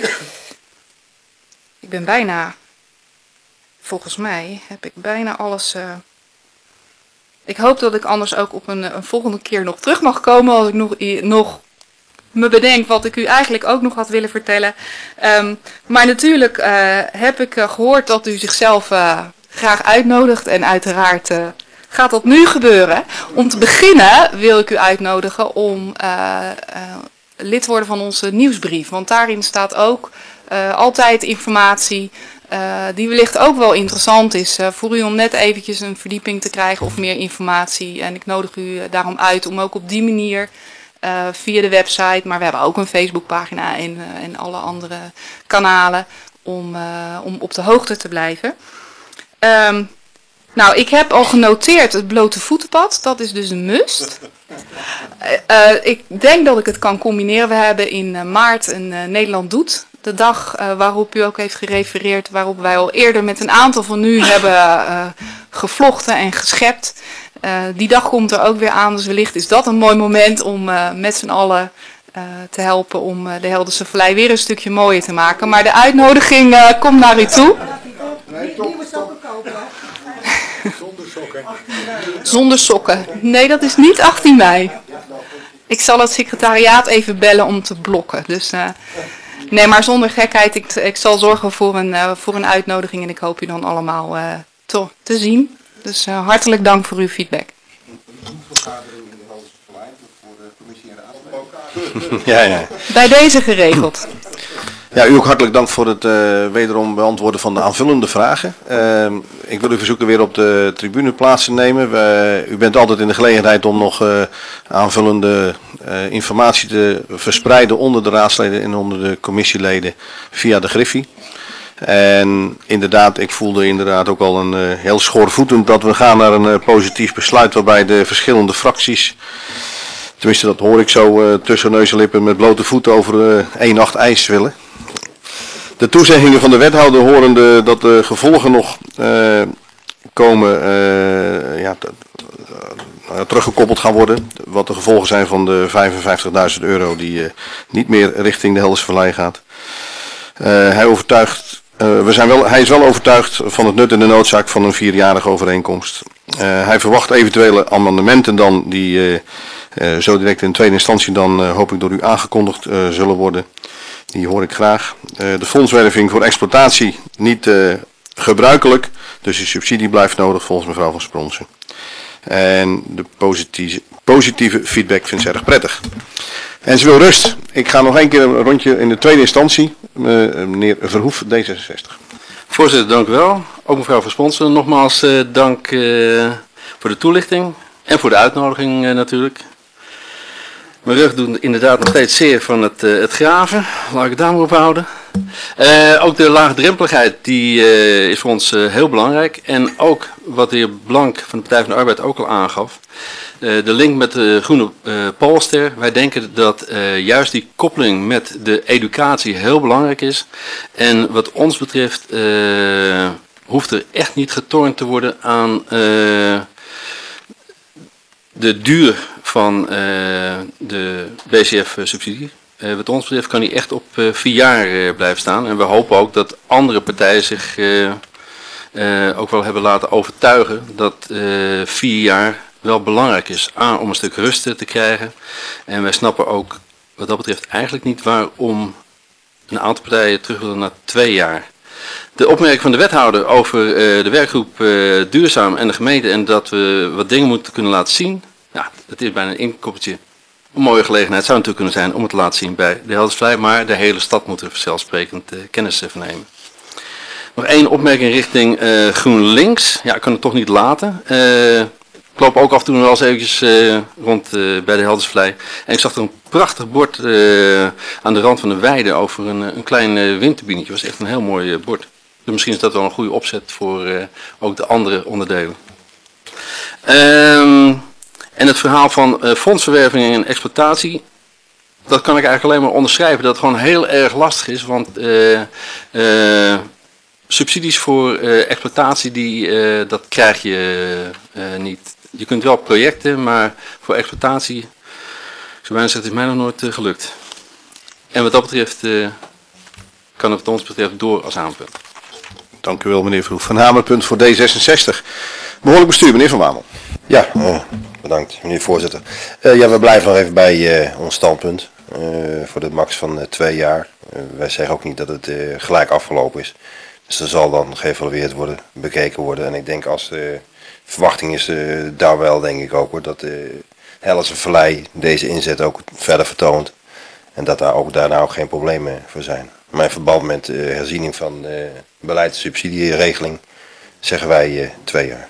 Ik ben bijna... Volgens mij heb ik bijna alles... Uh... Ik hoop dat ik anders ook op een, een volgende keer nog terug mag komen. Als ik nog, nog me bedenk wat ik u eigenlijk ook nog had willen vertellen. Um, maar natuurlijk uh, heb ik uh, gehoord dat u zichzelf uh, graag uitnodigt. En uiteraard uh, gaat dat nu gebeuren. Om te beginnen wil ik u uitnodigen om uh, uh, lid worden van onze nieuwsbrief. Want daarin staat ook uh, altijd informatie... Uh, die wellicht ook wel interessant is uh, voor u om net eventjes een verdieping te krijgen of meer informatie. En ik nodig u uh, daarom uit om ook op die manier uh, via de website, maar we hebben ook een Facebookpagina en, uh, en alle andere kanalen om, uh, om op de hoogte te blijven. Um, nou, ik heb al genoteerd het blote voetenpad, dat is dus een must. Uh, uh, ik denk dat ik het kan combineren. We hebben in uh, maart een uh, Nederland Doet. De dag uh, waarop u ook heeft gerefereerd, waarop wij al eerder met een aantal van u hebben uh, gevlochten en geschept. Uh, die dag komt er ook weer aan, dus wellicht is dat een mooi moment om uh, met z'n allen uh, te helpen om uh, de Helderse Vallei weer een stukje mooier te maken. Maar de uitnodiging uh, komt naar u toe. Nieuwe sokken kopen. Zonder sokken. Zonder sokken. Nee, dat is niet achttien mei. Ik zal het secretariaat even bellen om te blokken. Dus... Uh, Nee, maar zonder gekheid, ik, ik zal zorgen voor een, uh, voor een uitnodiging en ik hoop u dan allemaal uh, te, te zien. Dus uh, hartelijk dank voor uw feedback. Ja, ja. Bij deze geregeld. Ja, u ook hartelijk dank voor het uh, wederom beantwoorden van de aanvullende vragen. Uh, ik wil u verzoeken weer op de tribune plaats te nemen. We, u bent altijd in de gelegenheid om nog uh, aanvullende uh, informatie te verspreiden onder de raadsleden en onder de commissieleden via de Griffie. En inderdaad, ik voelde inderdaad ook al een uh, heel schoorvoetend dat we gaan naar een uh, positief besluit waarbij de verschillende fracties, tenminste dat hoor ik zo uh, tussen neus en lippen, met blote voeten over uh, één nacht ijs willen. De toezeggingen van de wethouder horende dat de gevolgen nog uh, komen, uh, ja, uh, teruggekoppeld gaan worden. Wat de gevolgen zijn van de vijfenvijftigduizend euro die uh, niet meer richting de Helderse Vallei gaat. Uh, hij, overtuigt, uh, we zijn wel, hij is wel overtuigd van het nut en de noodzaak van een vierjarige overeenkomst. Uh, hij verwacht eventuele amendementen dan die uh, uh, zo direct in tweede instantie dan uh, hoop ik door u aangekondigd uh, zullen worden. Die hoor ik graag. Uh, de fondswerving voor exploitatie niet uh, gebruikelijk, dus de subsidie blijft nodig volgens mevrouw Van Spronsen. En de positieve, positieve feedback vindt ze erg prettig. En ze wil rust. Ik ga nog één keer een rondje in de tweede instantie. Uh, meneer Verhoef, D zesenzestig. Voorzitter, dank u wel. Ook mevrouw Van Spronsen, nogmaals uh, dank uh, voor de toelichting en voor de uitnodiging uh, natuurlijk. Mijn rug doet inderdaad nog steeds zeer van het, uh, het graven. Laat ik het daar maar op houden. Uh, ook de laagdrempeligheid die, uh, is voor ons uh, heel belangrijk. En ook wat de heer Blank van de Partij van de Arbeid ook al aangaf. Uh, de link met de groene uh, Poolster. Wij denken dat uh, juist die koppeling met de educatie heel belangrijk is. En wat ons betreft uh, hoeft er echt niet getornd te worden aan uh, de duur van uh, de B C F-subsidie. Uh, wat ons betreft kan die echt op uh, vier jaar uh, blijven staan. En we hopen ook dat andere partijen zich uh, uh, ook wel hebben laten overtuigen dat uh, vier jaar wel belangrijk is. A, om een stuk rust te krijgen. En wij snappen ook wat dat betreft eigenlijk niet waarom een aantal partijen terug willen naar twee jaar. De opmerking van de wethouder over uh, de werkgroep uh, Duurzaam en de gemeente en dat we wat dingen moeten kunnen laten zien. Ja, dat is bijna een inkoppertje. Een mooie gelegenheid zou natuurlijk kunnen zijn om het te laten zien bij de Helderse Vallei, maar de hele stad moet er vanzelfsprekend uh, kennis van nemen. Nog één opmerking richting uh, GroenLinks. Ja, ik kan het toch niet laten. Uh, ik loop ook af en toe wel eens eventjes uh, rond uh, bij de Helderse Vallei. En ik zag er een prachtig bord uh, aan de rand van de weide over een, een klein uh, windturbinetje. Dat was echt een heel mooi uh, bord. Dus misschien is dat wel een goede opzet voor uh, ook de andere onderdelen. Um, en het verhaal van uh, fondsverwerving en exploitatie. Dat kan ik eigenlijk alleen maar onderschrijven. Dat het gewoon heel erg lastig is. Want uh, uh, subsidies voor uh, exploitatie, die, uh, dat krijg je uh, niet. Je kunt wel projecten, maar voor exploitatie, ik zou bijna zeggen, het is mij nog nooit uh, gelukt. En wat dat betreft uh, kan het wat ons betreft door als aanpunt. Dank u wel, meneer Verhoef. Een hamerpunt voor D zesenzestig. Behoorlijk bestuur, meneer Van Wamel. Ja, uh, bedankt, meneer voorzitter. Uh, ja, we blijven nog even bij uh, ons standpunt. Uh, voor de max van uh, twee jaar. Uh, wij zeggen ook niet dat het uh, gelijk afgelopen is. Dus er zal dan geëvalueerd worden, bekeken worden. En ik denk als de verwachting is uh, daar wel, denk ik ook, hoor, dat de Helderse Vallei deze inzet ook verder vertoont. En dat daar ook daarna ook geen problemen voor zijn. Maar in verband met de uh, herziening van de beleid- en subsidieregeling zeggen wij uh, twee jaar.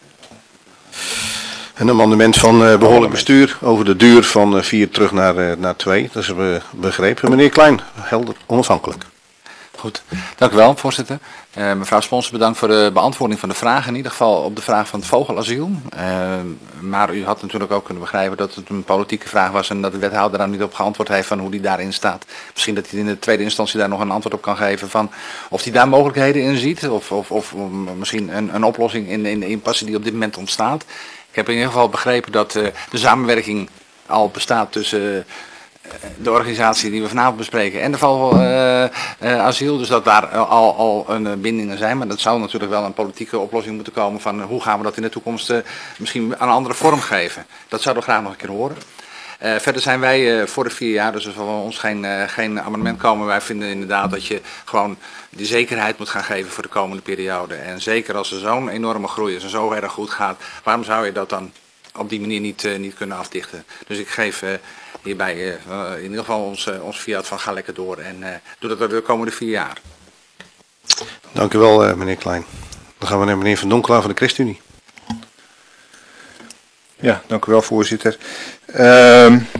Een amendement van uh, behoorlijk bestuur over de duur van uh, vier terug naar, uh, naar twee. Dat is uh, begrepen. Meneer Klein, helder, onafhankelijk. Goed, dank u wel, voorzitter. Uh, mevrouw Sponsor, bedankt voor de beantwoording van de vraag. In ieder geval op de vraag van het vogelasiel. Uh, maar u had natuurlijk ook kunnen begrijpen dat het een politieke vraag was en dat de wethouder daar niet op geantwoord heeft van hoe die daarin staat. Misschien dat hij in de tweede instantie daar nog een antwoord op kan geven van of hij daar mogelijkheden in ziet. Of, of, of misschien een, een oplossing in, in de impasse die op dit moment ontstaat. Ik heb in ieder geval begrepen dat uh, de samenwerking al bestaat tussen uh, de organisatie die we vanavond bespreken en de vogelasiel. Uh, uh, dus dat daar al, al een uh, bindingen zijn. Maar dat zou natuurlijk wel een politieke oplossing moeten komen van uh, hoe gaan we dat in de toekomst uh, misschien aan een andere vorm geven. Dat zouden we graag nog een keer horen. Uh, verder zijn wij uh, voor de vier jaar, dus er zal ons geen, uh, geen amendement komen. Wij vinden inderdaad dat je gewoon die zekerheid moet gaan geven voor de komende periode. En zeker als er zo'n enorme groei is en zo erg goed gaat, waarom zou je dat dan op die manier niet, uh, niet kunnen afdichten? Dus ik geef uh, hierbij uh, in ieder geval ons, uh, ons fiat van ga lekker door en uh, doe dat de komende vier jaar. Dank u wel, uh, meneer Klein. Dan gaan we naar meneer Van Donkelaar van de ChristenUnie. Ja, dank u wel, voorzitter. Uh,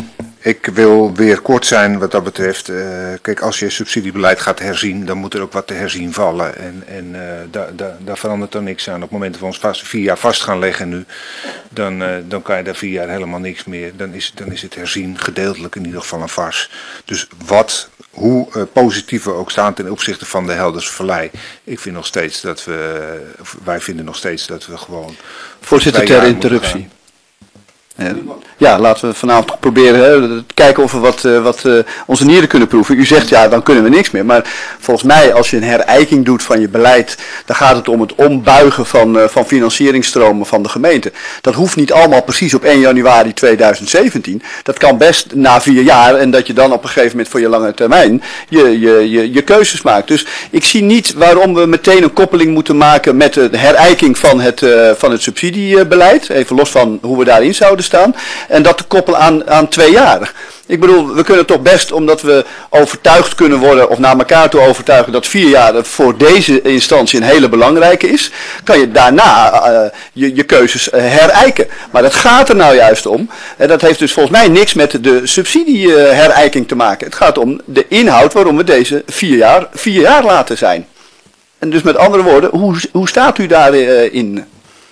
Ik wil weer kort zijn wat dat betreft. Uh, kijk, als je subsidiebeleid gaat herzien, dan moet er ook wat te herzien vallen. En, en uh, daar da, da verandert dan niks aan. Op het moment dat we ons vast, vier jaar vast gaan leggen nu, dan, uh, dan kan je daar vier jaar helemaal niks meer. Dan is, dan is het herzien gedeeltelijk in ieder geval een vars. Dus wat, hoe uh, positief we ook staan ten opzichte van de Helderse Vallei. Ik vind nog steeds dat we, wij vinden nog steeds dat we gewoon... Voorzitter, ter interruptie. Ja, laten we vanavond proberen hè, te kijken of we wat, uh, wat uh, onze nieren kunnen proeven. U zegt ja, dan kunnen we niks meer. Maar volgens mij, als je een herijking doet van je beleid, dan gaat het om het ombuigen van, uh, van financieringstromen van de gemeente. Dat hoeft niet allemaal precies op één januari tweeduizend zeventien. Dat kan best na vier jaar en dat je dan op een gegeven moment voor je lange termijn je, je, je, je keuzes maakt. Dus ik zie niet waarom we meteen een koppeling moeten maken met de herijking van het, uh, van het subsidiebeleid. Even los van hoe we daarin zouden staan. En dat te koppelen aan, aan twee jaar. Ik bedoel, we kunnen toch best, omdat we overtuigd kunnen worden, of naar elkaar toe overtuigen, dat vier jaar voor deze instantie een hele belangrijke is, kan je daarna uh, je, je keuzes uh, herijken. Maar dat gaat er nou juist om. En dat heeft dus volgens mij niks met de subsidieherijking te maken. Het gaat om de inhoud waarom we deze vier jaar, vier jaar laten zijn. En dus met andere woorden, hoe, hoe staat u daarin? Uh,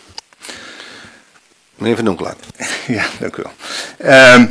Meneer Van Donkelaar. Ja, dank u wel. Uh,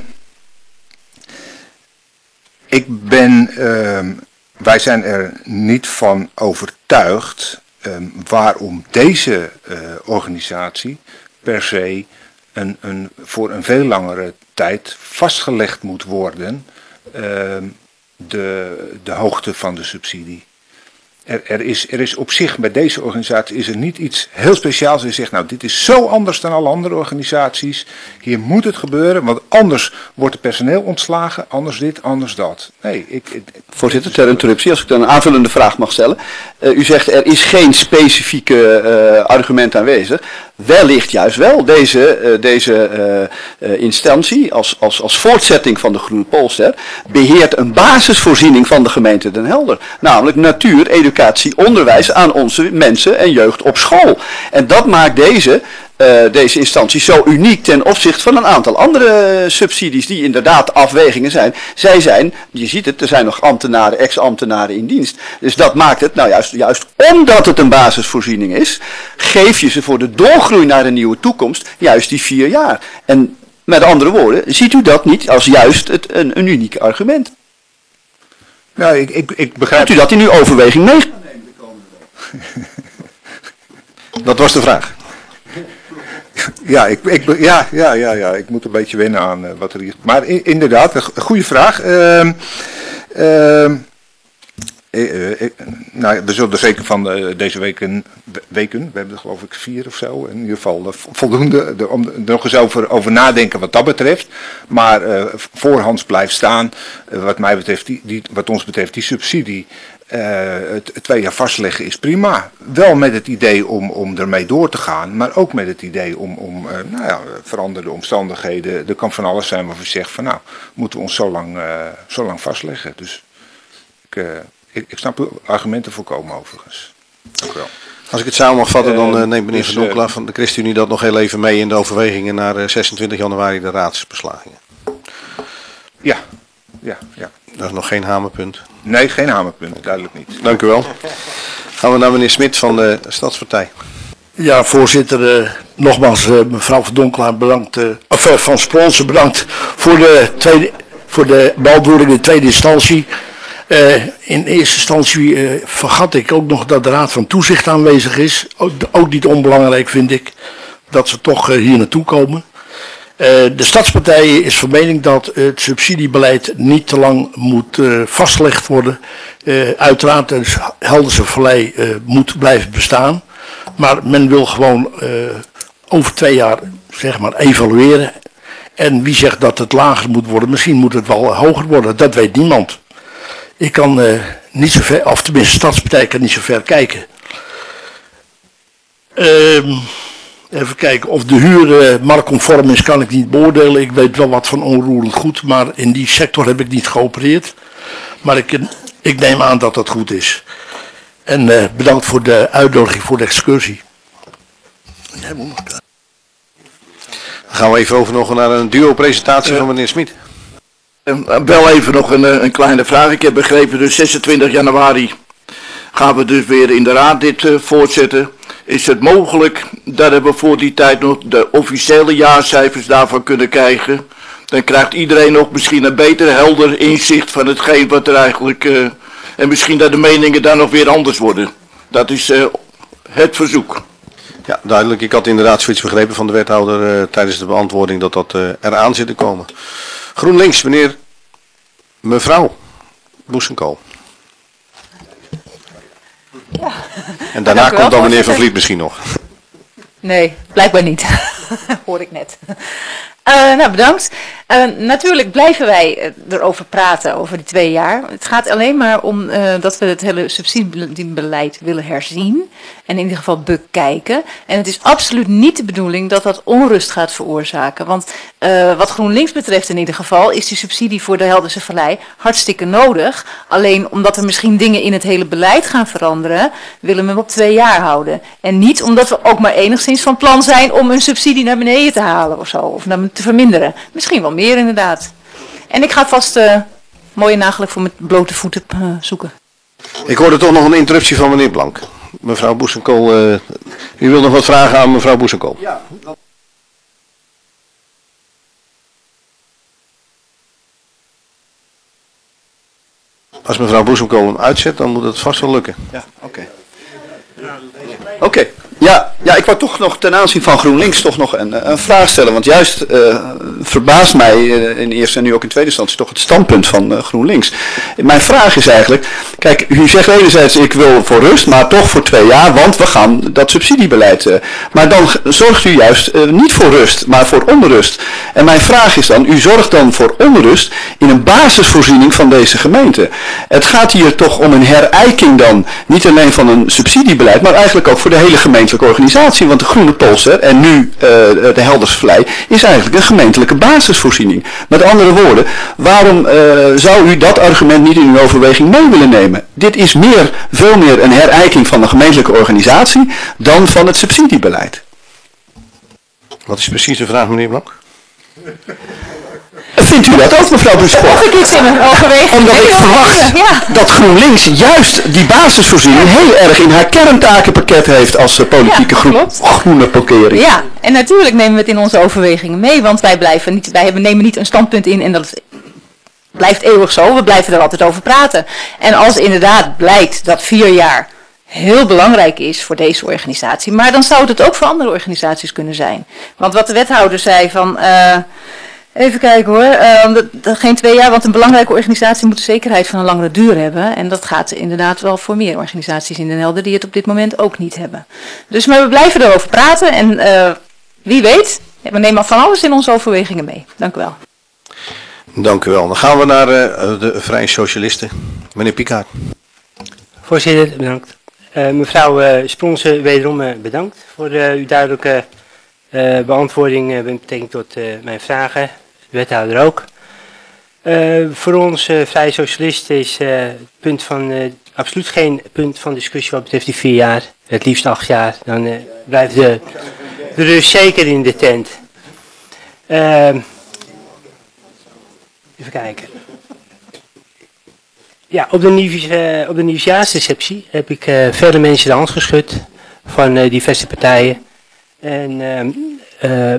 ik ben, uh, wij zijn er niet van overtuigd uh, waarom deze uh, organisatie per se een, een, voor een veel langere tijd vastgelegd moet worden, uh, de, de hoogte van de subsidie. Er, er, is, er is op zich bij deze organisatie is er niet iets heel speciaals. Je zegt, nou dit is zo anders dan alle andere organisaties. Hier moet het gebeuren, want anders wordt het personeel ontslagen. Anders dit, anders dat. Nee, ik, ik, Voorzitter, ter interruptie, als ik dan een aanvullende vraag mag stellen. Uh, u zegt er is geen specifieke uh, argument aanwezig. Wellicht juist wel deze, uh, deze uh, uh, instantie als, als, als voortzetting van de Groene Poolster beheert een basisvoorziening van de gemeente Den Helder. Namelijk natuur, educatie, onderwijs aan onze mensen en jeugd op school. En dat maakt deze, uh, deze instantie zo uniek ten opzichte van een aantal andere subsidies die inderdaad afwegingen zijn. Zij zijn, je ziet het, er zijn nog ambtenaren, ex-ambtenaren in dienst. Dus dat maakt het, nou juist, juist omdat het een basisvoorziening is, geef je ze voor de doorgroei naar een nieuwe toekomst juist die vier jaar. En met andere woorden, ziet u dat niet als juist het, een, een uniek argument? Nou, ik, ik, ik begrijp... Hebt u dat in uw overweging mee? Dat was de vraag. Ja, ik, ik, ja, ja, ja, ja, ik moet een beetje wennen aan uh, wat er hier... Maar in, inderdaad, een goede vraag. Uh, uh, uh, uh, nou, we zullen er zeker van uh, deze weken, weken, we hebben er geloof ik vier of zo, in ieder geval uh, voldoende de, om er nog eens over, over nadenken wat dat betreft. Maar uh, voorhands blijft staan, uh, wat mij betreft, die, die, wat ons betreft, die subsidie. Uh, het, het twee jaar vastleggen is prima. Wel met het idee om, om ermee door te gaan, maar ook met het idee om, om uh, nou ja, veranderde omstandigheden. Er kan van alles zijn waarvan je zegt van nou, moeten we ons zo lang, uh, zo lang vastleggen. Dus ik, uh, ik, ik snap uw argumenten volkomen overigens. Dank u wel. Als ik het samen mag vatten, dan uh, neemt meneer dus, Van Donkelaar van de ChristenUnie dat nog heel even mee in de overwegingen naar uh, zesentwintig januari, de raadsbeslagingen. Ja, ja, ja. Dat is nog geen hamerpunt. Nee, geen hamerpunt, duidelijk niet. Dank u wel. Gaan we naar meneer Smit van de Stadspartij. Ja, voorzitter, uh, nogmaals uh, mevrouw Van Donkelaar bedankt, uh, of uh, Van Spronsen bedankt voor de, tweede, voor de beantwoording in tweede instantie. Uh, in eerste instantie uh, vergat ik ook nog dat de Raad van Toezicht aanwezig is. Ook, ook niet onbelangrijk vind ik dat ze toch uh, hier naartoe komen. Uh, de Stadspartij is van mening dat het subsidiebeleid niet te lang moet uh, vastgelegd worden. Uh, uiteraard, de Helderse Vallei uh, moet blijven bestaan. Maar men wil gewoon uh, over twee jaar zeg maar evalueren. En wie zegt dat het lager moet worden, misschien moet het wel hoger worden. Dat weet niemand. Ik kan uh, niet zo ver, of tenminste de Stadspartij kan niet zo ver kijken. Uh, Even kijken, of de huur uh, marktconform is, kan ik niet beoordelen. Ik weet wel wat van onroerend goed, maar in die sector heb ik niet geopereerd. Maar ik, ik neem aan dat dat goed is. En uh, bedankt voor de uitnodiging voor de excursie. Dan gaan we even over nog naar een duo-presentatie ja. van meneer Smit. Wel even nog een, een kleine vraag. Ik heb begrepen, dus zesentwintig januari gaan we dus weer in de raad dit uh, voortzetten. Is het mogelijk dat we voor die tijd nog de officiële jaarcijfers daarvan kunnen krijgen? Dan krijgt iedereen nog misschien een beter helder inzicht van hetgeen wat er eigenlijk... Uh, en misschien dat de meningen dan nog weer anders worden. Dat is uh, het verzoek. Ja, duidelijk. Ik had inderdaad zoiets begrepen van de wethouder uh, tijdens de beantwoording dat dat uh, eraan zit te komen. GroenLinks, meneer, mevrouw Boesenkool. Ja. En daarna Dank u komt wel, dan meneer Van voorzitter. Vliet misschien nog. Nee, blijkbaar niet. Hoor ik net. Uh, nou, bedankt. Uh, natuurlijk blijven wij uh, erover praten, over die twee jaar. Het gaat alleen maar om uh, dat we het hele subsidiebeleid willen herzien. En in ieder geval bekijken. En het is absoluut niet de bedoeling dat dat onrust gaat veroorzaken. Want uh, wat GroenLinks betreft in ieder geval is die subsidie voor de Helderse Vallei hartstikke nodig. Alleen omdat er misschien dingen in het hele beleid gaan veranderen, willen we hem op twee jaar houden. En niet omdat we ook maar enigszins van plan zijn om een subsidie naar beneden te halen of zo. Of naar te verminderen. Misschien wel meer inderdaad. En ik ga vast uh, mooie nagelijk voor met blote voeten uh, zoeken. Ik hoorde toch nog een interruptie van meneer Blank. Mevrouw Boesenkool, uh, u wil nog wat vragen aan mevrouw Boesenkool? Ja. Als mevrouw Boesenkool hem uitzet, dan moet het vast wel lukken. Ja, oké. Okay. Oké, okay. ja, ja, ik wou toch nog ten aanzien van GroenLinks toch nog een, een vraag stellen. Want juist uh, verbaast mij uh, in eerste en nu ook in tweede instantie toch het standpunt van uh, GroenLinks. Mijn vraag is eigenlijk, kijk, u zegt enerzijds ik wil voor rust, maar toch voor twee jaar, want we gaan dat subsidiebeleid. Uh, maar dan zorgt u juist uh, niet voor rust, maar voor onrust. En mijn vraag is dan, u zorgt dan voor onrust in een basisvoorziening van deze gemeente. Het gaat hier toch om een herijking dan, niet alleen van een subsidiebeleid, maar eigenlijk ook voor de hele gemeentelijke organisatie. Want de Groene Polster en nu uh, de Helderse Vallei is eigenlijk een gemeentelijke basisvoorziening. Met andere woorden, waarom uh, zou u dat argument niet in uw overweging mee willen nemen? Dit is meer, veel meer een herijking van de gemeentelijke organisatie dan van het subsidiebeleid. Wat is precies de vraag, meneer Blank? Vindt u dat ook, mevrouw Boesenkool? Of ik iets in mijn overweging. Omdat ik verwacht ja. dat GroenLinks juist die basisvoorziening heel erg in haar kerntakenpakket heeft als uh, politieke ja, groep groene parkering. Ja, en natuurlijk nemen we het in onze overwegingen mee, want wij blijven niet, wij hebben, nemen niet een standpunt in en dat blijft eeuwig zo. We blijven er altijd over praten. En als inderdaad blijkt dat vier jaar heel belangrijk is voor deze organisatie, maar dan zou het ook voor andere organisaties kunnen zijn. Want wat de wethouder zei van... Uh, Even kijken hoor, uh, dat, dat geen twee jaar, want een belangrijke organisatie moet de zekerheid van een langere duur hebben. En dat gaat inderdaad wel voor meer organisaties in Den Helder die het op dit moment ook niet hebben. Dus maar we blijven erover praten en uh, wie weet, we nemen van alles in onze overwegingen mee. Dank u wel. Dank u wel. Dan gaan we naar uh, de Vrije Socialisten. Meneer Pikaert. Voorzitter, bedankt. Uh, mevrouw uh, Spronsen, wederom uh, bedankt voor uh, uw duidelijke uh, beantwoording uh, met betrekking tot uh, mijn vragen. De wethouder ook. Uh, voor ons uh, Vrije Socialisten is uh, het punt van, uh, absoluut geen punt van discussie wat betreft die vier jaar. Het liefst acht jaar. Dan uh, blijft de, de rust zeker in de tent. Uh, even kijken. Ja, op de, nieuws, uh, op de nieuwsjaarsreceptie heb ik uh, vele mensen de hand geschud van uh, diverse partijen. En uh, uh,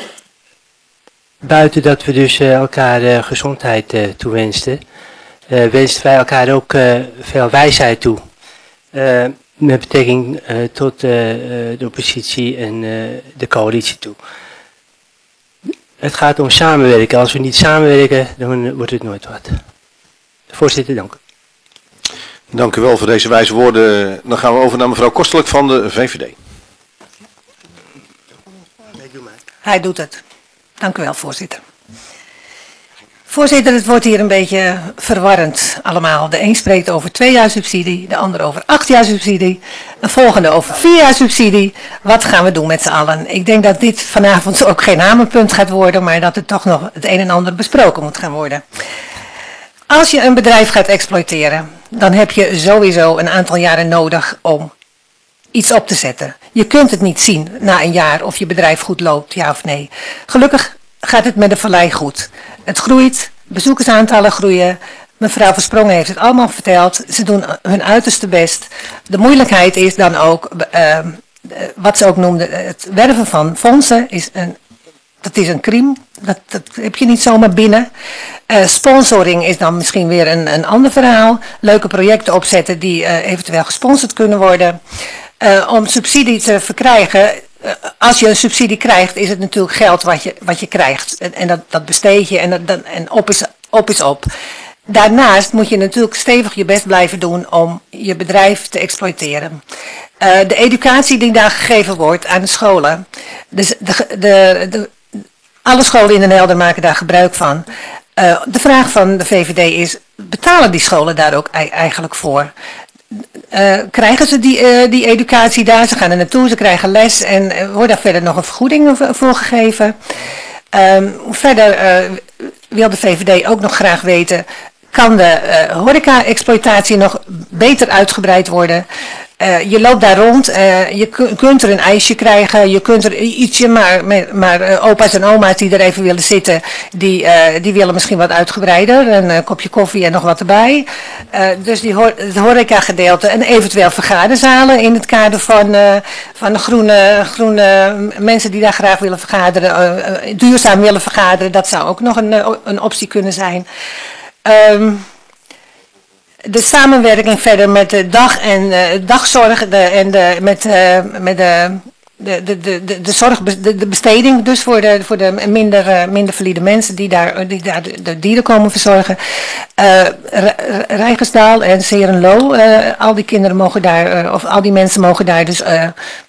buiten dat we dus uh, elkaar uh, gezondheid uh, toewensten, uh, wensten wij elkaar ook uh, veel wijsheid toe. Uh, met betrekking uh, tot uh, de oppositie en uh, de coalitie toe. Het gaat om samenwerken. Als we niet samenwerken, dan wordt het nooit wat. Voorzitter, dank u. Dank u wel voor deze wijze woorden. Dan gaan we over naar mevrouw Kostelijk van de V V D. Hij doet het. Dank u wel, voorzitter. Voorzitter, het wordt hier een beetje verwarrend allemaal. De een spreekt over twee jaar subsidie, de ander over acht jaar subsidie, de volgende over vier jaar subsidie. Wat gaan we doen met z'n allen? Ik denk dat dit vanavond ook geen hamerpunt gaat worden, maar dat er toch nog het een en ander besproken moet gaan worden. Als je een bedrijf gaat exploiteren, dan heb je sowieso een aantal jaren nodig om iets op te zetten. Je kunt het niet zien na een jaar of je bedrijf goed loopt, ja of nee. Gelukkig gaat het met de vallei goed. Het groeit, bezoekersaantallen groeien. Mevrouw Versprongen heeft het allemaal verteld. Ze doen hun uiterste best. De moeilijkheid is dan ook, uh, wat ze ook noemde, het werven van fondsen is een, dat is een crime. Dat, dat heb je niet zomaar binnen. Uh, sponsoring is dan misschien weer een, een ander verhaal. Leuke projecten opzetten die uh, eventueel gesponsord kunnen worden. Uh, om subsidie te verkrijgen, uh, als je een subsidie krijgt, is het natuurlijk geld wat je, wat je krijgt. En, en dat, dat besteed je en, dat, dat, en op, is, op is op. Daarnaast moet je natuurlijk stevig je best blijven doen om je bedrijf te exploiteren. Uh, de educatie die daar gegeven wordt aan de scholen, dus de, de, de, alle scholen in Den Helder maken daar gebruik van. Uh, de vraag van de V V D is, betalen die scholen daar ook eigenlijk voor? Uh, krijgen ze die, uh, die educatie daar? Ze gaan er naartoe, ze krijgen les en uh, wordt daar verder nog een vergoeding voor gegeven? Um, verder uh, wil de V V D ook nog graag weten, kan de uh, horeca-exploitatie nog beter uitgebreid worden? Uh, je loopt daar rond, uh, je kun, kunt er een ijsje krijgen, je kunt er ietsje, maar, maar uh, opa's en oma's die er even willen zitten, die, uh, die willen misschien wat uitgebreider, een uh, kopje koffie en nog wat erbij. Uh, dus die ho het horeca-gedeelte en eventueel vergaderzalen in het kader van, uh, van de groene, groene mensen die daar graag willen vergaderen, uh, uh, duurzaam willen vergaderen, dat zou ook nog een, uh, een optie kunnen zijn. Um, De samenwerking verder met de dag en uh, dagzorg de, en de, met, uh, met de, de, de, de, de, zorg, de, de besteding dus voor de, voor de minder, uh, minder valide mensen die daar, die daar de, de dieren komen verzorgen. Uh, Rijgersdaal en Serenlo, uh, al die kinderen mogen daar, uh, of al die mensen mogen daar dus uh,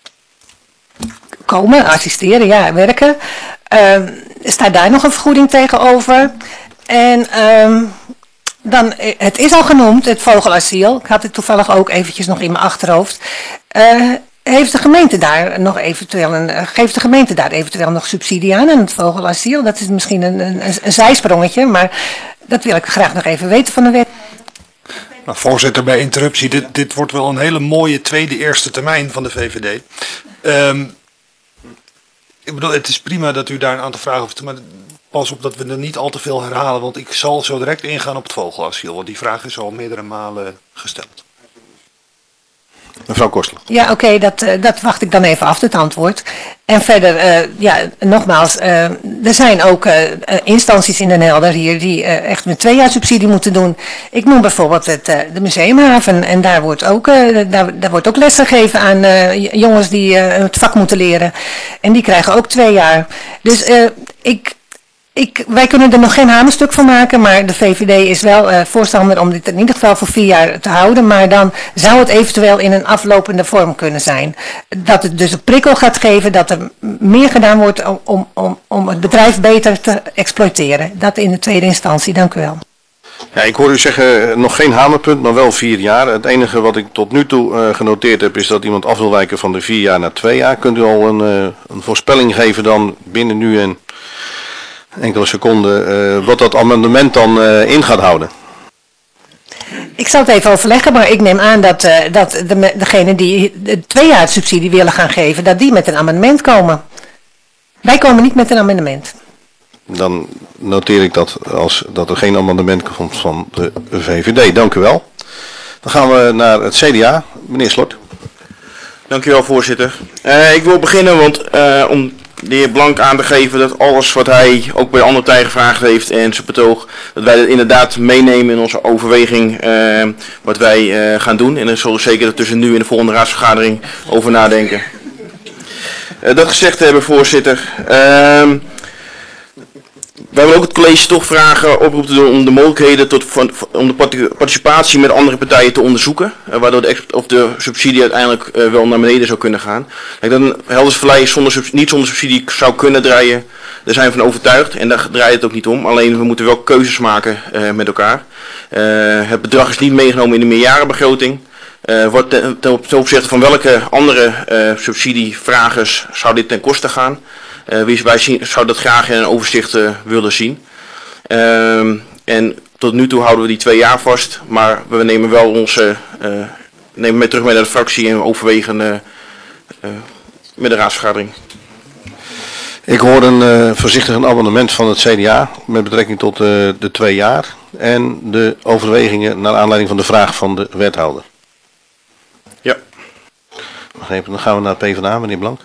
komen, assisteren, ja, werken. Uh, staat daar nog een vergoeding tegenover? En um, dan, het is al genoemd, het vogelasiel. Ik had het toevallig ook eventjes nog in mijn achterhoofd. Uh, heeft de gemeente daar nog eventueel een, uh, geeft de gemeente daar eventueel nog subsidie aan aan het vogelasiel? Dat is misschien een, een, een zijsprongetje, maar dat wil ik graag nog even weten van de wet. Nou, voorzitter, bij interruptie, dit, dit wordt wel een hele mooie tweede eerste termijn van de V V D. Um, ik bedoel, het is prima dat u daar een aantal vragen over stelt, maar pas op dat we er niet al te veel herhalen, want ik zal zo direct ingaan op het vogelasiel, want die vraag is al meerdere malen gesteld. Mevrouw Korstler. Ja, oké, okay, dat, uh, dat wacht ik dan even af, het antwoord. En verder, uh, ja, nogmaals, uh, er zijn ook uh, instanties in Den Helder hier die uh, echt met twee jaar subsidie moeten doen. Ik noem bijvoorbeeld het, uh, de museumhaven en daar wordt ook, uh, daar, daar wordt ook les gegeven aan uh, jongens die uh, het vak moeten leren. En die krijgen ook twee jaar. Dus uh, ik... Ik, wij kunnen er nog geen hamerstuk van maken, maar de V V D is wel uh, voorstander om dit in ieder geval voor vier jaar te houden. Maar dan zou het eventueel in een aflopende vorm kunnen zijn. Dat het dus een prikkel gaat geven, dat er meer gedaan wordt om, om, om, om het bedrijf beter te exploiteren. Dat in de tweede instantie, dank u wel. Ja, ik hoor u zeggen nog geen hamerpunt, maar wel vier jaar. Het enige wat ik tot nu toe uh, genoteerd heb is dat iemand af wil wijken van de vier jaar naar twee jaar. Kunt u al een, uh, een voorspelling geven dan binnen nu en enkele seconden uh, wat dat amendement dan uh, in gaat houden? Ik zal het even overleggen, maar ik neem aan dat, uh, dat de, degene die de twee jaar subsidie willen gaan geven, dat die met een amendement komen. Wij komen niet met een amendement. Dan noteer ik dat als dat er geen amendement komt van de V V D. Dank u wel. Dan gaan we naar het C D A. Meneer Slot. Dank u wel, voorzitter. Uh, ik wil beginnen, want uh, om de heer Blank aan te geven dat alles wat hij ook bij de andere partijen gevraagd heeft en zijn betoog, dat wij dat inderdaad meenemen in onze overweging uh, wat wij uh, gaan doen. En daar zullen we zeker tussen nu en de volgende raadsvergadering over nadenken. Uh, dat gezegd hebben, voorzitter. Uh, wij willen ook het college toch vragen, oproep te doen om de mogelijkheden tot, van, om de participatie met andere partijen te onderzoeken. Uh, waardoor de, of de subsidie uiteindelijk uh, wel naar beneden zou kunnen gaan. Kijk, dat een Helderse Vallei zonder, niet zonder subsidie zou kunnen draaien, daar zijn we van overtuigd. En daar draait het ook niet om. Alleen we moeten wel keuzes maken uh, met elkaar. Uh, het bedrag is niet meegenomen in de meerjarenbegroting. Uh, wordt ten, ten, ten opzichte van welke andere uh, subsidievragers zou dit ten koste gaan? Uh, wij zien, zouden dat graag in een overzicht uh, willen zien. Uh, en tot nu toe houden we die twee jaar vast, maar we nemen wel onze, uh, nemen mee terug mee naar de fractie en overwegen uh, uh, met de raadsvergadering. Ik hoor een uh, voorzichtig een amendement van het C D A met betrekking tot uh, de twee jaar en de overwegingen naar aanleiding van de vraag van de wethouder. Ja. Begrepen, dan gaan we naar het PvdA, meneer Blank.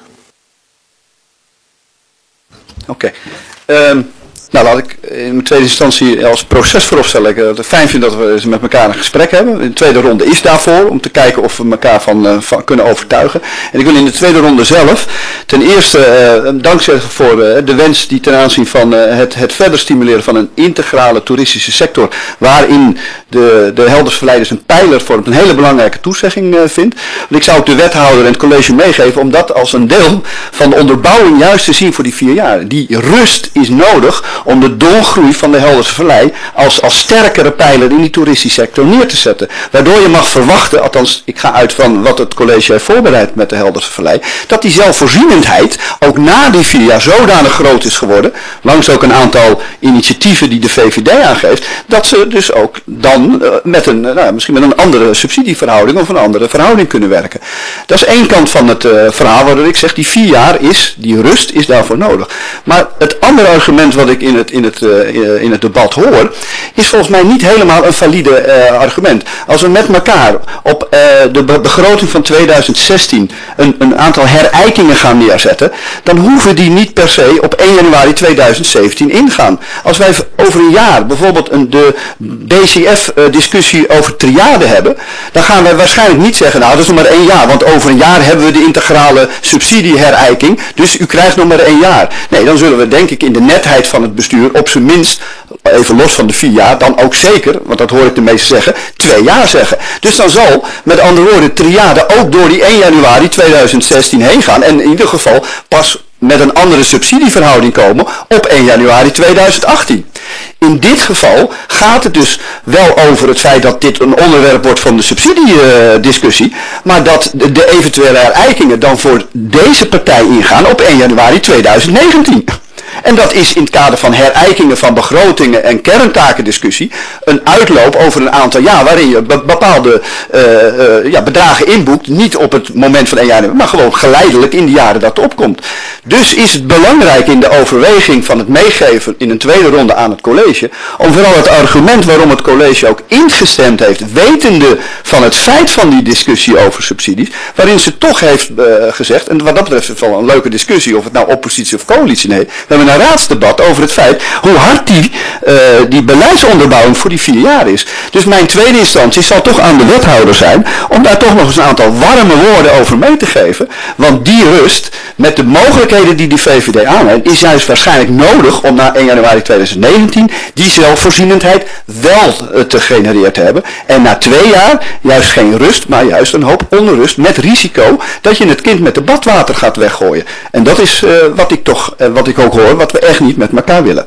Oké. Okay. Um, nou, laat ik in mijn tweede instantie als proces vooropstellen. Ik het fijn vind dat we met elkaar een gesprek hebben. In de tweede ronde is daarvoor, om te kijken of we elkaar van, uh, van kunnen overtuigen. En ik wil in de tweede ronde zelf ten eerste uh, dank zeggen voor uh, de wens die ten aanzien van uh, het, het verder stimuleren van een integrale toeristische sector, waarin de, de Heldersverleiders een pijler vormt, een hele belangrijke toezegging uh, vindt. Want ik zou ook de wethouder en het college meegeven om dat als een deel van de onderbouwing juist te zien voor die vier jaar. Die rust is nodig om de doorgroei van de Helderse Vallei als, als sterkere pijler in die toeristische sector neer te zetten. Waardoor je mag verwachten, althans ik ga uit van wat het college heeft voorbereid met de Helderse Vallei, dat die zelfvoorzienendheid ook na die vier jaar zodanig groot is geworden, langs ook een aantal initiatieven die de V V D aangeeft, dat ze dus ook dan uh, met een, uh, nou, misschien met een andere subsidieverhouding of een andere verhouding kunnen werken. Dat is één kant van het uh, verhaal waardoor ik zeg, die vier jaar is, die rust is daarvoor nodig. Maar het andere argument wat ik in het, in het, uh, in het debat hoor, is volgens mij niet helemaal een valide uh, argument. Als we met elkaar op uh, de be begroting van tweeduizend zestien een, een aantal herijkingen gaan neerzetten, dan hoeven die niet per se op één januari tweeduizend zeventien ingaan. Als wij over een jaar bijvoorbeeld een, de D C F uh, discussie over triade hebben, dan gaan wij waarschijnlijk niet zeggen, nou dat is nog maar één jaar, want over een jaar hebben we de integrale subsidieherijking, dus u krijgt nog maar één jaar. Nee, dan zullen we denk ik in de netheid van het bestuur op zijn minst, even los van de vier jaar, dan ook zeker, want dat hoor ik de meesten zeggen, twee jaar zeggen. Dus dan zal, met andere woorden, triade ook door die één januari tweeduizend zestien heen gaan en in ieder geval pas met een andere subsidieverhouding komen op één januari tweeduizend achttien. In dit geval gaat het dus wel over het feit dat dit een onderwerp wordt van de subsidiediscussie, uh, maar dat de, de eventuele herijkingen dan voor deze partij ingaan op één januari tweeduizend negentien. En dat is in het kader van herijkingen van begrotingen en kerntakendiscussie een uitloop over een aantal jaar waarin je be bepaalde uh, uh, ja, bedragen inboekt, niet op het moment van één jaar, maar gewoon geleidelijk in de jaren dat het opkomt. Dus is het belangrijk in de overweging van het meegeven in een tweede ronde aan het college, om vooral het argument waarom het college ook ingestemd heeft, wetende van het feit van die discussie over subsidies, waarin ze toch heeft uh, gezegd, en wat dat betreft is het wel een leuke discussie, of het nou oppositie of coalitie nee, we hebben een raadsdebat over het feit hoe hard die, uh, die beleidsonderbouwing voor die vier jaar is. Dus mijn tweede instantie zal toch aan de wethouder zijn om daar toch nog eens een aantal warme woorden over mee te geven. Want die rust met de mogelijkheden die die V V D aanhoudt is juist waarschijnlijk nodig om na één januari tweeduizend negentien die zelfvoorzienendheid wel uh, te genereren te hebben. En na twee jaar juist geen rust, maar juist een hoop onrust met risico dat je het kind met de badwater gaat weggooien. En dat is uh, wat ik toch, uh, wat ik ook hoor, wat we echt niet met elkaar willen.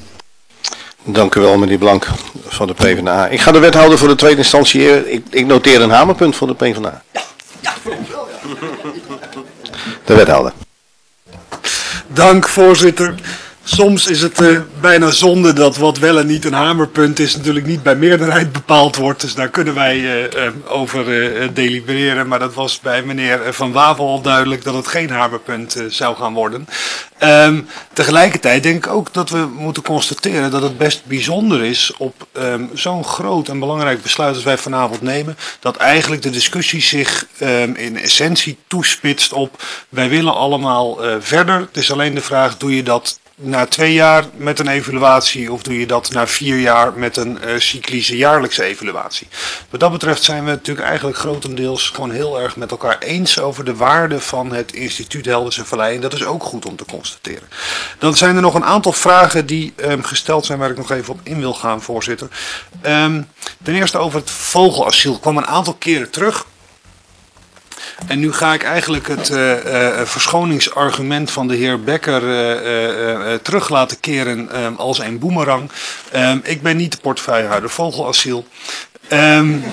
Dank u wel, meneer Blank van de PvdA. Ik ga de wethouder voor de tweede instantie, ik, ik noteer een hamerpunt voor de PvdA. Ja, ja, wel, ja. De wethouder. Dank, voorzitter. Soms is het uh, bijna zonde dat wat wel en niet een hamerpunt is natuurlijk niet bij meerderheid bepaald wordt. Dus daar kunnen wij uh, uh, over uh, delibereren. Maar dat was bij meneer Van Wavel al duidelijk dat het geen hamerpunt uh, zou gaan worden. Um, tegelijkertijd denk ik ook dat we moeten constateren dat het best bijzonder is op um, zo'n groot en belangrijk besluit als wij vanavond nemen. Dat eigenlijk de discussie zich um, in essentie toespitst op wij willen allemaal uh, verder. Het is alleen de vraag, doe je dat na twee jaar met een evaluatie of doe je dat na vier jaar met een uh, cyclische jaarlijkse evaluatie. Wat dat betreft zijn we natuurlijk eigenlijk grotendeels gewoon heel erg met elkaar eens over de waarde van het instituut Helderse Vallei en dat is ook goed om te constateren. Dan zijn er nog een aantal vragen die um, gesteld zijn waar ik nog even op in wil gaan, voorzitter. Um, ten eerste over het vogelasiel kwam een aantal keren terug. En nu ga ik eigenlijk het uh, uh, verschoningsargument van de heer Becker uh, uh, uh, terug laten keren um, als een boemerang. Um, ik ben niet de portefeuillehouder vogelasiel. Um,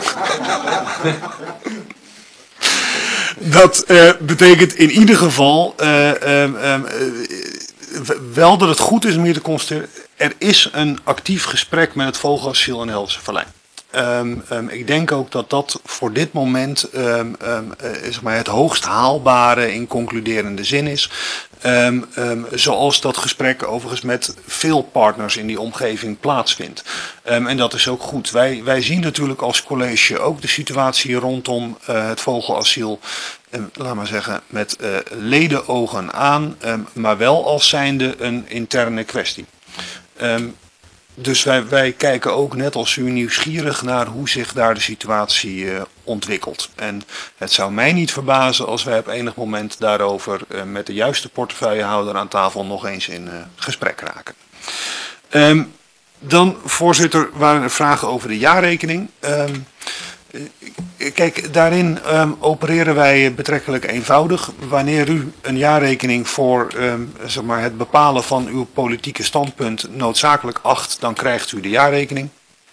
dat uh, betekent in ieder geval uh, um, um, uh, wel dat het goed is om hier te constateren. Er is een actief gesprek met het vogelasiel in Helderse Vallei. Um, um, ik denk ook dat dat voor dit moment um, um, uh, zeg maar het hoogst haalbare in concluderende zin is. Um, um, zoals dat gesprek overigens met veel partners in die omgeving plaatsvindt. Um, en dat is ook goed. Wij, wij zien natuurlijk als college ook de situatie rondom uh, het vogelasiel, um, laat maar zeggen, met uh, ledenogen aan, um, maar wel als zijnde een interne kwestie. Um, Dus wij, wij kijken ook net als u nieuwsgierig naar hoe zich daar de situatie uh, ontwikkelt. En het zou mij niet verbazen als wij op enig moment daarover uh, met de juiste portefeuillehouder aan tafel nog eens in uh, gesprek raken. Um, dan, voorzitter, waren er vragen over de jaarrekening. Um, Kijk, daarin um, opereren wij betrekkelijk eenvoudig. Wanneer u een jaarrekening voor um, zeg maar het bepalen van uw politieke standpunt noodzakelijk acht, dan krijgt u de jaarrekening.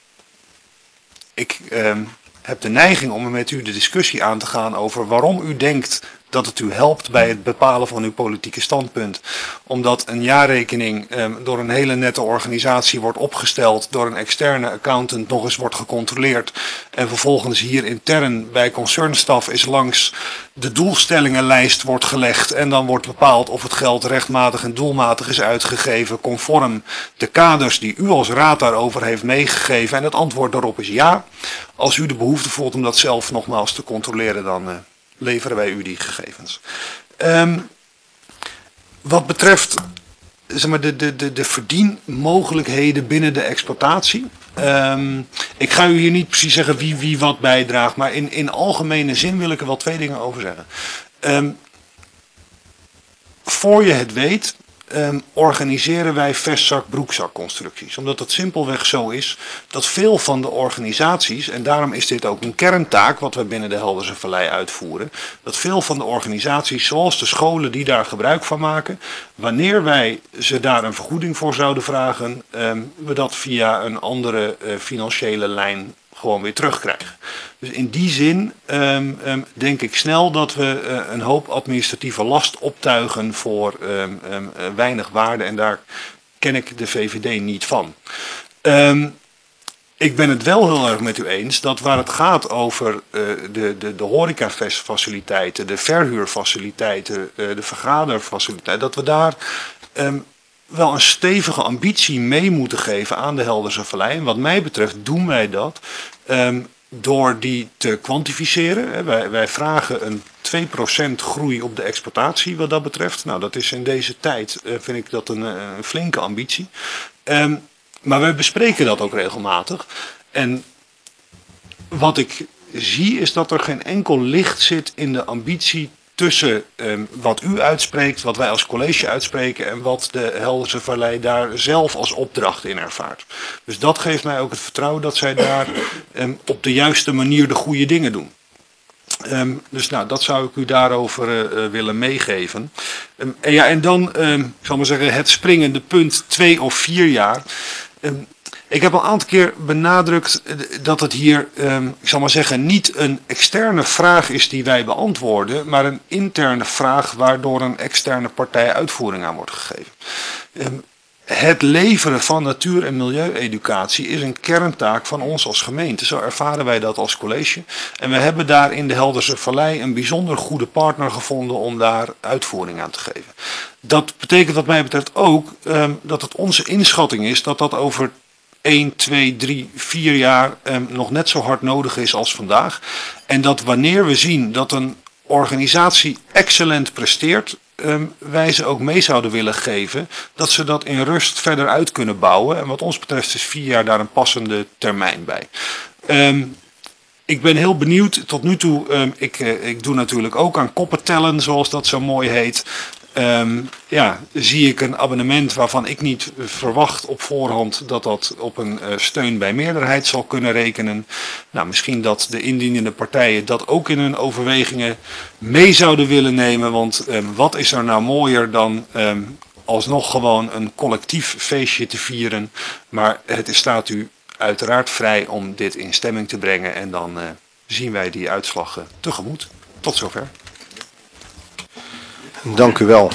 Ik um, heb de neiging om met u de discussie aan te gaan over waarom u denkt dat het u helpt bij het bepalen van uw politieke standpunt. Omdat een jaarrekening um, door een hele nette organisatie wordt opgesteld, door een externe accountant nog eens wordt gecontroleerd en vervolgens hier intern bij concernstaf is langs de doelstellingenlijst wordt gelegd en dan wordt bepaald of het geld rechtmatig en doelmatig is uitgegeven conform de kaders die u als raad daarover heeft meegegeven. En het antwoord daarop is ja. Als u de behoefte voelt om dat zelf nogmaals te controleren, dan uh, leveren wij u die gegevens. Um, wat betreft zeg maar, de, de, de, de verdienmogelijkheden binnen de exploitatie. Um, ik ga u hier niet precies zeggen wie, wie wat bijdraagt, maar in, in algemene zin wil ik er wel twee dingen over zeggen. Um, voor je het weet, um, organiseren wij vestzak-broekzak-constructies. Omdat het simpelweg zo is dat veel van de organisaties, en daarom is dit ook een kerntaak wat we binnen de Helderse Vallei uitvoeren, dat veel van de organisaties, zoals de scholen die daar gebruik van maken, wanneer wij ze daar een vergoeding voor zouden vragen, um, we dat via een andere uh, financiële lijn gewoon weer terugkrijgen. Dus in die zin um, um, denk ik snel dat we uh, een hoop administratieve last optuigen voor um, um, uh, weinig waarde en daar ken ik de V V D niet van. Um, ik ben het wel heel erg met u eens dat waar het gaat over uh, de, de, de horecafaciliteiten, de verhuurfaciliteiten, uh, de vergaderfaciliteiten, dat we daar um, wel een stevige ambitie mee moeten geven aan de Helderse Vallei. En wat mij betreft doen wij dat um, door die te kwantificeren. Wij, wij vragen een twee procent groei op de exploitatie wat dat betreft. Nou, dat is in deze tijd, uh, vind ik dat een, een flinke ambitie. Um, maar wij bespreken dat ook regelmatig. En wat ik zie is dat er geen enkel licht zit in de ambitie tussen um, wat u uitspreekt, wat wij als college uitspreken en wat de Helderse Vallei daar zelf als opdracht in ervaart. Dus dat geeft mij ook het vertrouwen dat zij daar um, op de juiste manier de goede dingen doen. Um, dus nou, dat zou ik u daarover uh, willen meegeven. Um, en, ja, en dan, um, ik zal maar zeggen, het springende punt twee of vier jaar. Um, Ik heb al een aantal keer benadrukt dat het hier, um, ik zal maar zeggen, niet een externe vraag is die wij beantwoorden, maar een interne vraag waardoor een externe partij uitvoering aan wordt gegeven. Um, het leveren van natuur- en milieueducatie is een kerntaak van ons als gemeente. Zo ervaren wij dat als college. En we hebben daar in de Helderse Vallei een bijzonder goede partner gevonden om daar uitvoering aan te geven. Dat betekent wat mij betreft ook um, dat het onze inschatting is dat dat over één, twee, drie, vier jaar um, nog net zo hard nodig is als vandaag. En dat wanneer we zien dat een organisatie excellent presteert, um, wij ze ook mee zouden willen geven dat ze dat in rust verder uit kunnen bouwen. En wat ons betreft is vier jaar daar een passende termijn bij. Um, Ik ben heel benieuwd, tot nu toe, um, ik, uh, ik doe natuurlijk ook aan koppen tellen, zoals dat zo mooi heet. Um, ja, zie ik een abonnement waarvan ik niet verwacht op voorhand dat dat op een uh, steun bij meerderheid zal kunnen rekenen. Nou, misschien dat de indienende partijen dat ook in hun overwegingen mee zouden willen nemen, want um, wat is er nou mooier dan um, alsnog gewoon een collectief feestje te vieren, maar het staat u uiteraard vrij om dit in stemming te brengen en dan uh, zien wij die uitslag uh, tegemoet. Tot zover. Dank u wel.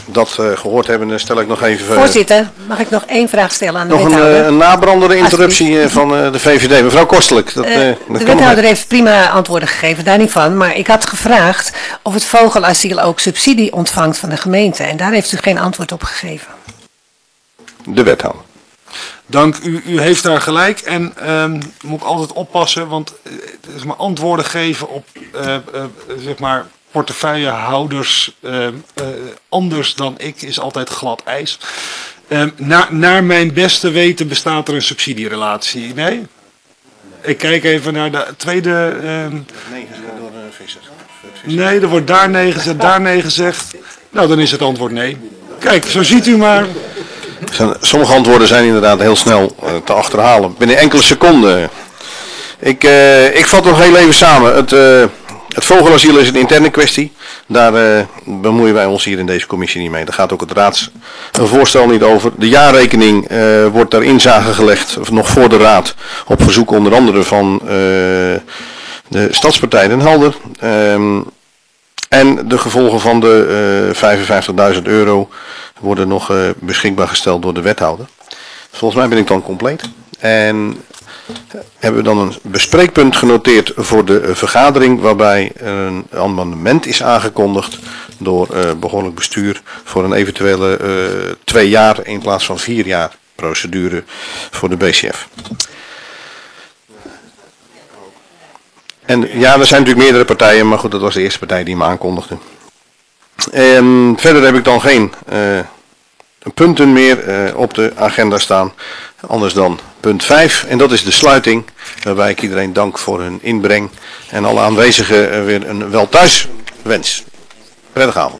Dat uh, gehoord hebben, stel ik nog even... Uh, Voorzitter, mag ik nog één vraag stellen aan de nog wethouder? Nog een, een nabrandende interruptie uh, van uh, de V V D. Mevrouw Kostelijk. Dat, uh, uh, dat de wethouder heeft prima antwoorden gegeven, daar niet van. Maar ik had gevraagd of het vogelasiel ook subsidie ontvangt van de gemeente. En daar heeft u geen antwoord op gegeven. De wethouder. Dank u, u heeft daar gelijk en um, moet ik altijd oppassen, want uh, zeg maar, antwoorden geven op uh, uh, zeg maar portefeuillehouders uh, uh, anders dan ik is altijd glad ijs. Um, na, naar mijn beste weten bestaat er een subsidierelatie. Nee? Ik kijk even naar de tweede... Um, nee gezegd door de visser. Nee, er wordt daar nee gezegd, daar nee gezegd. Nou, dan is het antwoord nee. Kijk, zo ziet u maar... Sommige antwoorden zijn inderdaad heel snel uh, te achterhalen. Binnen enkele seconden. Ik, uh, ik vat nog heel even samen. Het, uh, het vogelasiel is een interne kwestie. Daar uh, bemoeien wij ons hier in deze commissie niet mee. Daar gaat ook het raadsvoorstel niet over. De jaarrekening uh, wordt daar inzage gelegd, of nog voor de raad, op verzoek onder andere van uh, de Stadspartij Den Helder. Um, en de gevolgen van de uh, vijfenvijftigduizend euro worden nog uh, beschikbaar gesteld door de wethouder. Volgens mij ben ik dan compleet. En hebben we dan een bespreekpunt genoteerd voor de uh, vergadering, waarbij een amendement is aangekondigd door uh, behoorlijk bestuur voor een eventuele uh, twee jaar in plaats van vier jaar procedure voor de B C F. En ja, er zijn natuurlijk meerdere partijen, maar goed, dat was de eerste partij die me aankondigde. En verder heb ik dan geen uh, punten meer uh, op de agenda staan, anders dan punt vijf. En dat is de sluiting, waarbij ik iedereen dank voor hun inbreng en alle aanwezigen uh, weer een wel thuis wens. Prettige avond.